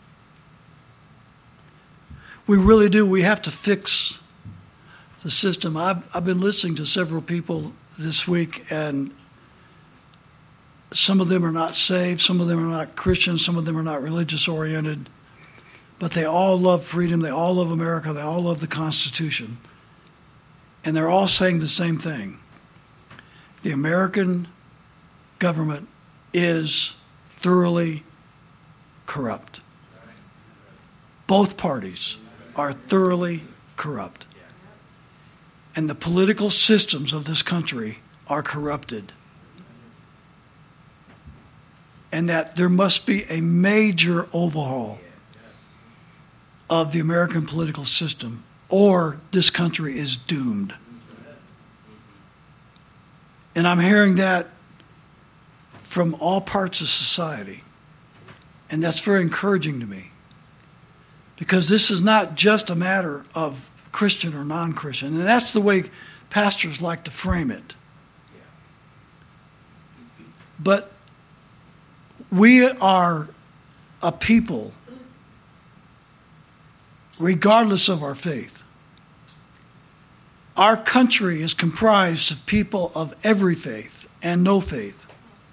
We really do. We have to fix the system. I've, I've been listening to several people this week, and some of them are not saved, some of them are not Christians, some of them are not religious oriented, but they all love freedom, they all love America, they all love the Constitution. And they're all saying the same thing. The American government is thoroughly corrupt. Both parties are thoroughly corrupt. And the political systems of this country are corrupted. And that there must be a major overhaul of the American political system, or this country is doomed. And I'm hearing that from all parts of society. And that's very encouraging to me. Because this is not just a matter of Christian or non-Christian. And that's the way pastors like to frame it. But we are a people, regardless of our faith. Our country is comprised of people of every faith and no faith.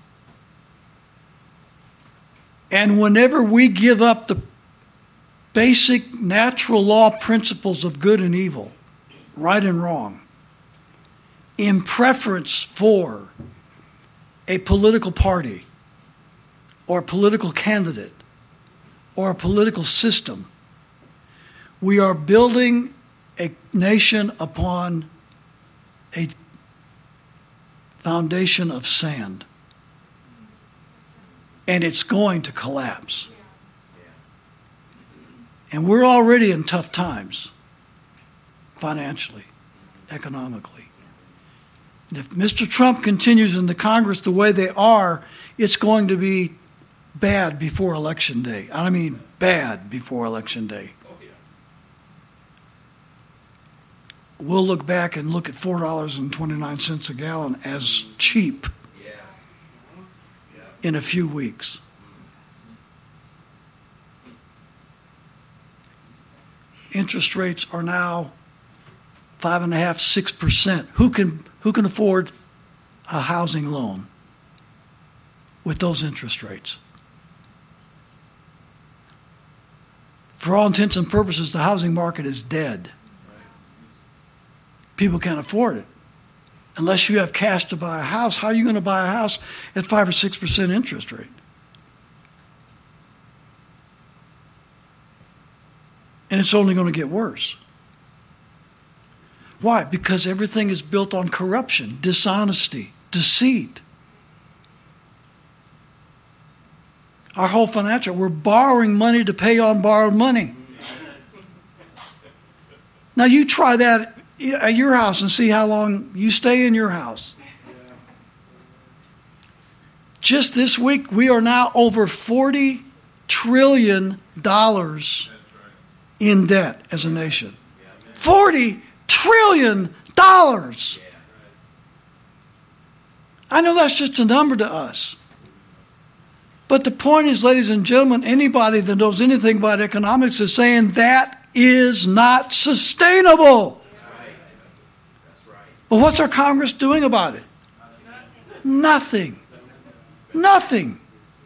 And whenever we give up the basic natural law principles of good and evil, right and wrong, in preference for a political party or a political candidate or a political system, we are building a nation upon a foundation of sand. And it's going to collapse. And we're already in tough times, financially, economically. And if Mister Trump continues in the Congress the way they are, it's going to be bad before Election Day. I mean, bad before Election Day. We'll look back and look at four dollars and twenty-nine cents a gallon as cheap in a few weeks. Interest rates are now five and a half, six percent. Who can who can afford a housing loan with those interest rates? For all intents and purposes, the housing market is dead. People can't afford it. Unless you have cash to buy a house, how are you going to buy a house at five or six percent interest rate? And it's only going to get worse. Why? Because everything is built on corruption, dishonesty, deceit. Our whole financial, we're borrowing money to pay on borrowed money. Now you try that at your house and see how long you stay in your house. Just this week, we are now over forty trillion dollars in debt as a nation. forty trillion dollars. I know that's just a number to us. But the point is, ladies and gentlemen, anybody that knows anything about economics is saying that is not sustainable. Well, what's our Congress doing about it? Nothing. Nothing.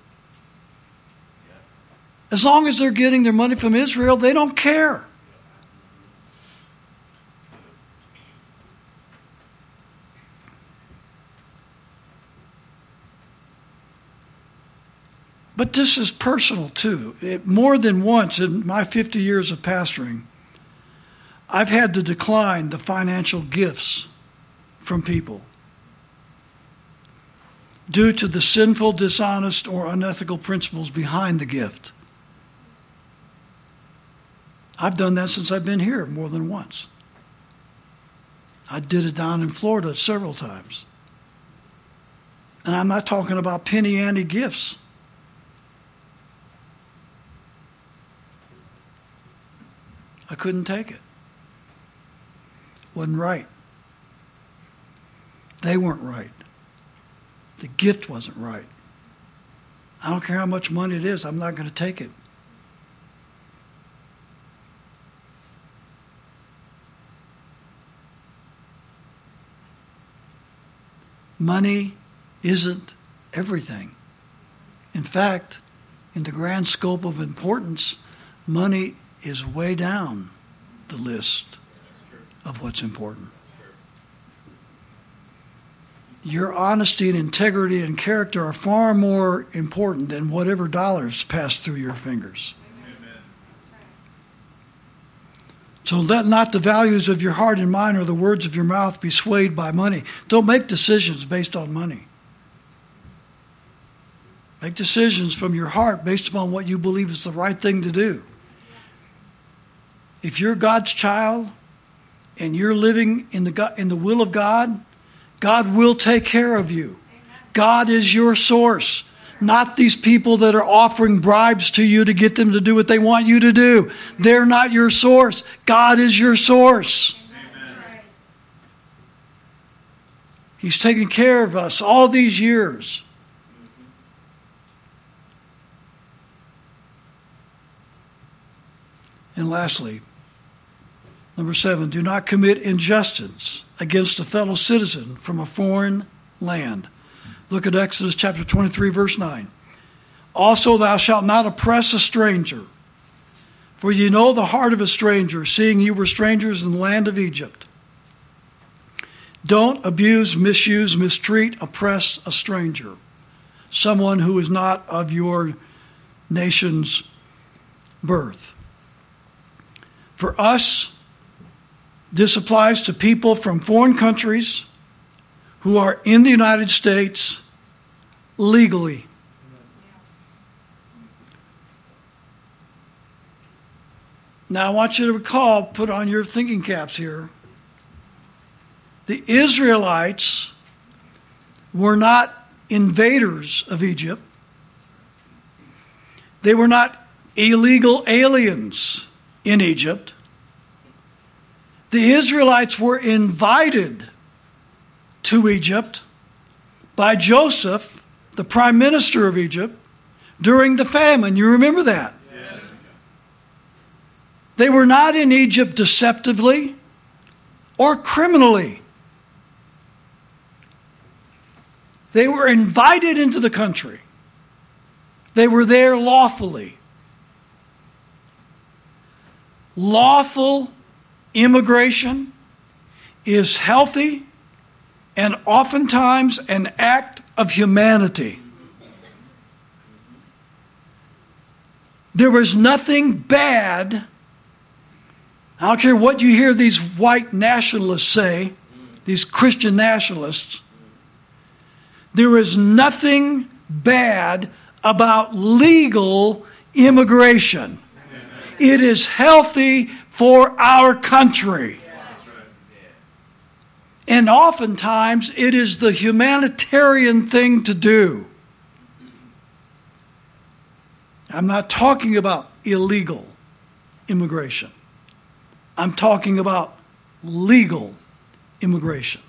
As long as they're getting their money from Israel, they don't care. But this is personal too. It, more than once in my fifty years of pastoring, I've had to decline the financial gifts from people due to the sinful, dishonest, or unethical principles behind the gift. I've done that since I've been here more than once. I did it down in Florida several times. And I'm not talking about penny ante gifts. I couldn't take it. Wasn't right. They weren't right. The gift wasn't right. I don't care how much money it is, I'm not going to take it. Money isn't everything. In fact, in the grand scope of importance, money is way down the list of what's important. Your honesty and integrity and character are far more important than whatever dollars pass through your fingers. Amen. So let not the values of your heart and mind or the words of your mouth be swayed by money. Don't make decisions based on money. Make decisions from your heart based upon what you believe is the right thing to do. If you're God's child and you're living in the God, in the will of God, God will take care of you. God is your source, not these people that are offering bribes to you to get them to do what they want you to do. They're not your source. God is your source. Amen. He's taken care of us all these years. And lastly, number seven, do not commit injustice against a fellow citizen from a foreign land. Look at Exodus chapter twenty-three, verse nine. Also thou shalt not oppress a stranger, for you know the heart of a stranger, seeing you were strangers in the land of Egypt. Don't abuse, misuse, mistreat, oppress a stranger, someone who is not of your nation's birth. For us, this applies to people from foreign countries who are in the United States legally. Now I want you to recall, put on your thinking caps here, the Israelites were not invaders of Egypt. They were not illegal aliens in Egypt. The Israelites were invited to Egypt by Joseph, the prime minister of Egypt, during the famine. You remember that? Yes. They were not in Egypt deceptively or criminally. They were invited into the country. They were there lawfully. Lawful immigration is healthy and oftentimes an act of humanity. There was nothing bad. I don't care what you hear these white nationalists say, these Christian nationalists. There is nothing bad about legal immigration. It is healthy for our country. And oftentimes it is the humanitarian thing to do. I'm not talking about illegal immigration. I'm talking about legal immigration.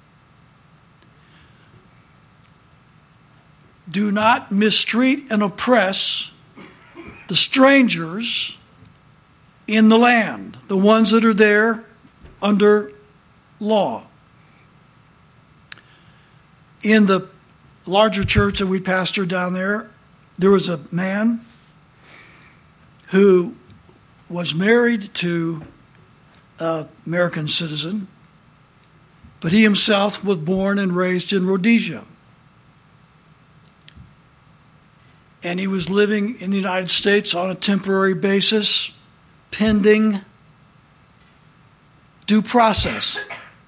Do not mistreat and oppress the strangers in the land, the ones that are there under law. In the larger church that we pastored down there, there was a man who was married to an American citizen, but he himself was born and raised in Rhodesia. And he was living in the United States on a temporary basis, pending due process.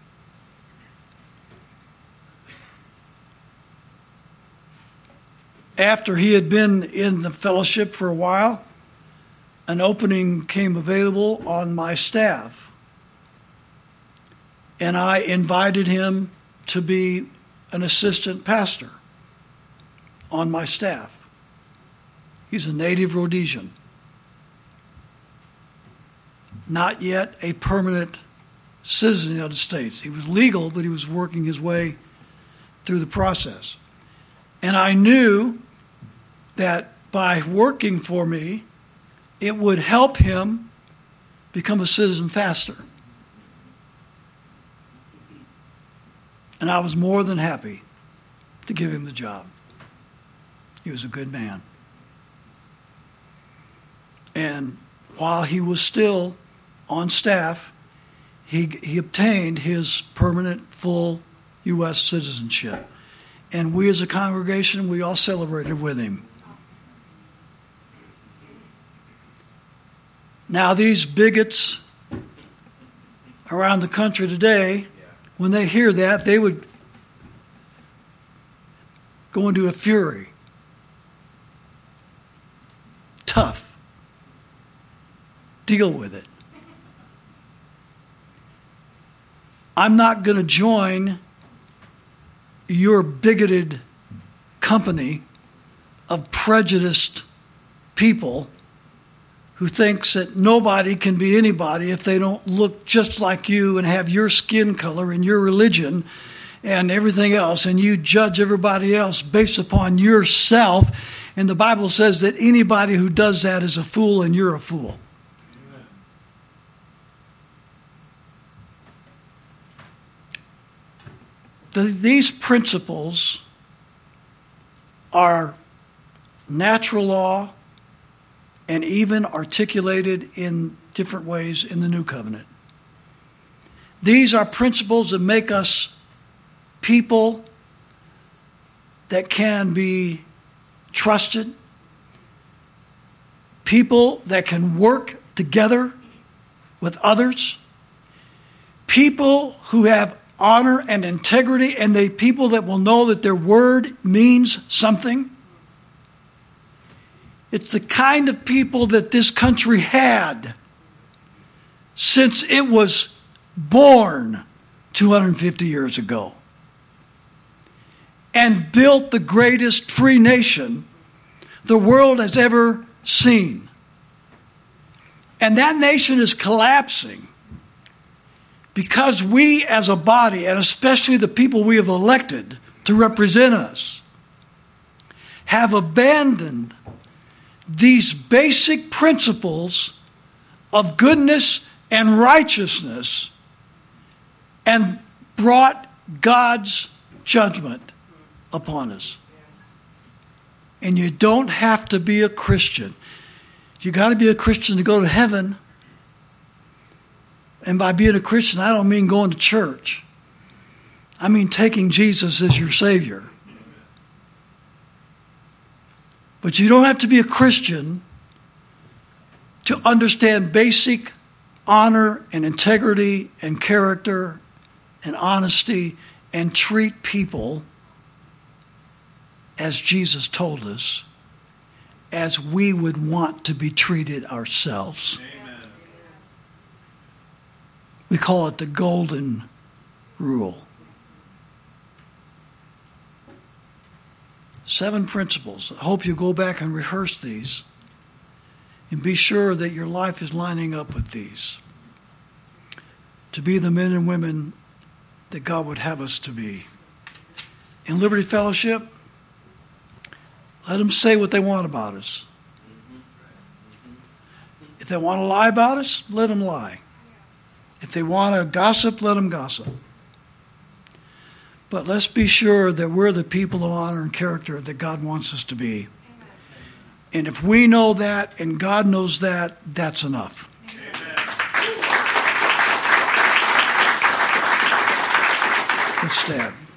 After he had been in the fellowship for a while, an opening came available on my staff. And I invited him to be an assistant pastor on my staff. He's a native Rhodesian. Not yet a permanent citizen of the United States. He was legal, but he was working his way through the process. And I knew that by working for me, it would help him become a citizen faster. And I was more than happy to give him the job. He was a good man. And while he was still on staff, he, he obtained his permanent, full U S citizenship. And we as a congregation, we all celebrated with him. Now, these bigots around the country today, when they hear that, they would go into a fury. Tough. Deal with it. I'm not going to join your bigoted company of prejudiced people who thinks that nobody can be anybody if they don't look just like you and have your skin color and your religion and everything else, and you judge everybody else based upon yourself. And the Bible says that anybody who does that is a fool, and you're a fool. The, these principles are natural law and even articulated in different ways in the New Covenant. These are principles that make us people that can be trusted, people that can work together with others, people who have honor and integrity, and they people that will know that their word means something. It's the kind of people that this country had since it was born two hundred fifty years ago, and built the greatest free nation the world has ever seen. And that nation is collapsing because we as a body, and especially the people we have elected to represent us, have abandoned these basic principles of goodness and righteousness and brought God's judgment upon us. And you don't have to be a Christian. You got to be a Christian to go to heaven. And by being a Christian, I don't mean going to church. I mean taking Jesus as your Savior. But you don't have to be a Christian to understand basic honor and integrity and character and honesty and treat people as Jesus told us, as we would want to be treated ourselves. Amen. We call it the golden rule. Seven principles. I hope you go back and rehearse these and be sure that your life is lining up with these, to be the men and women that God would have us to be. In Liberty Fellowship, let them say what they want about us. If they want to lie about us, let them lie. If they want to gossip, let them gossip. But let's be sure that we're the people of honor and character that God wants us to be. Amen. And if we know that and God knows that, that's enough. Amen. Let's stand.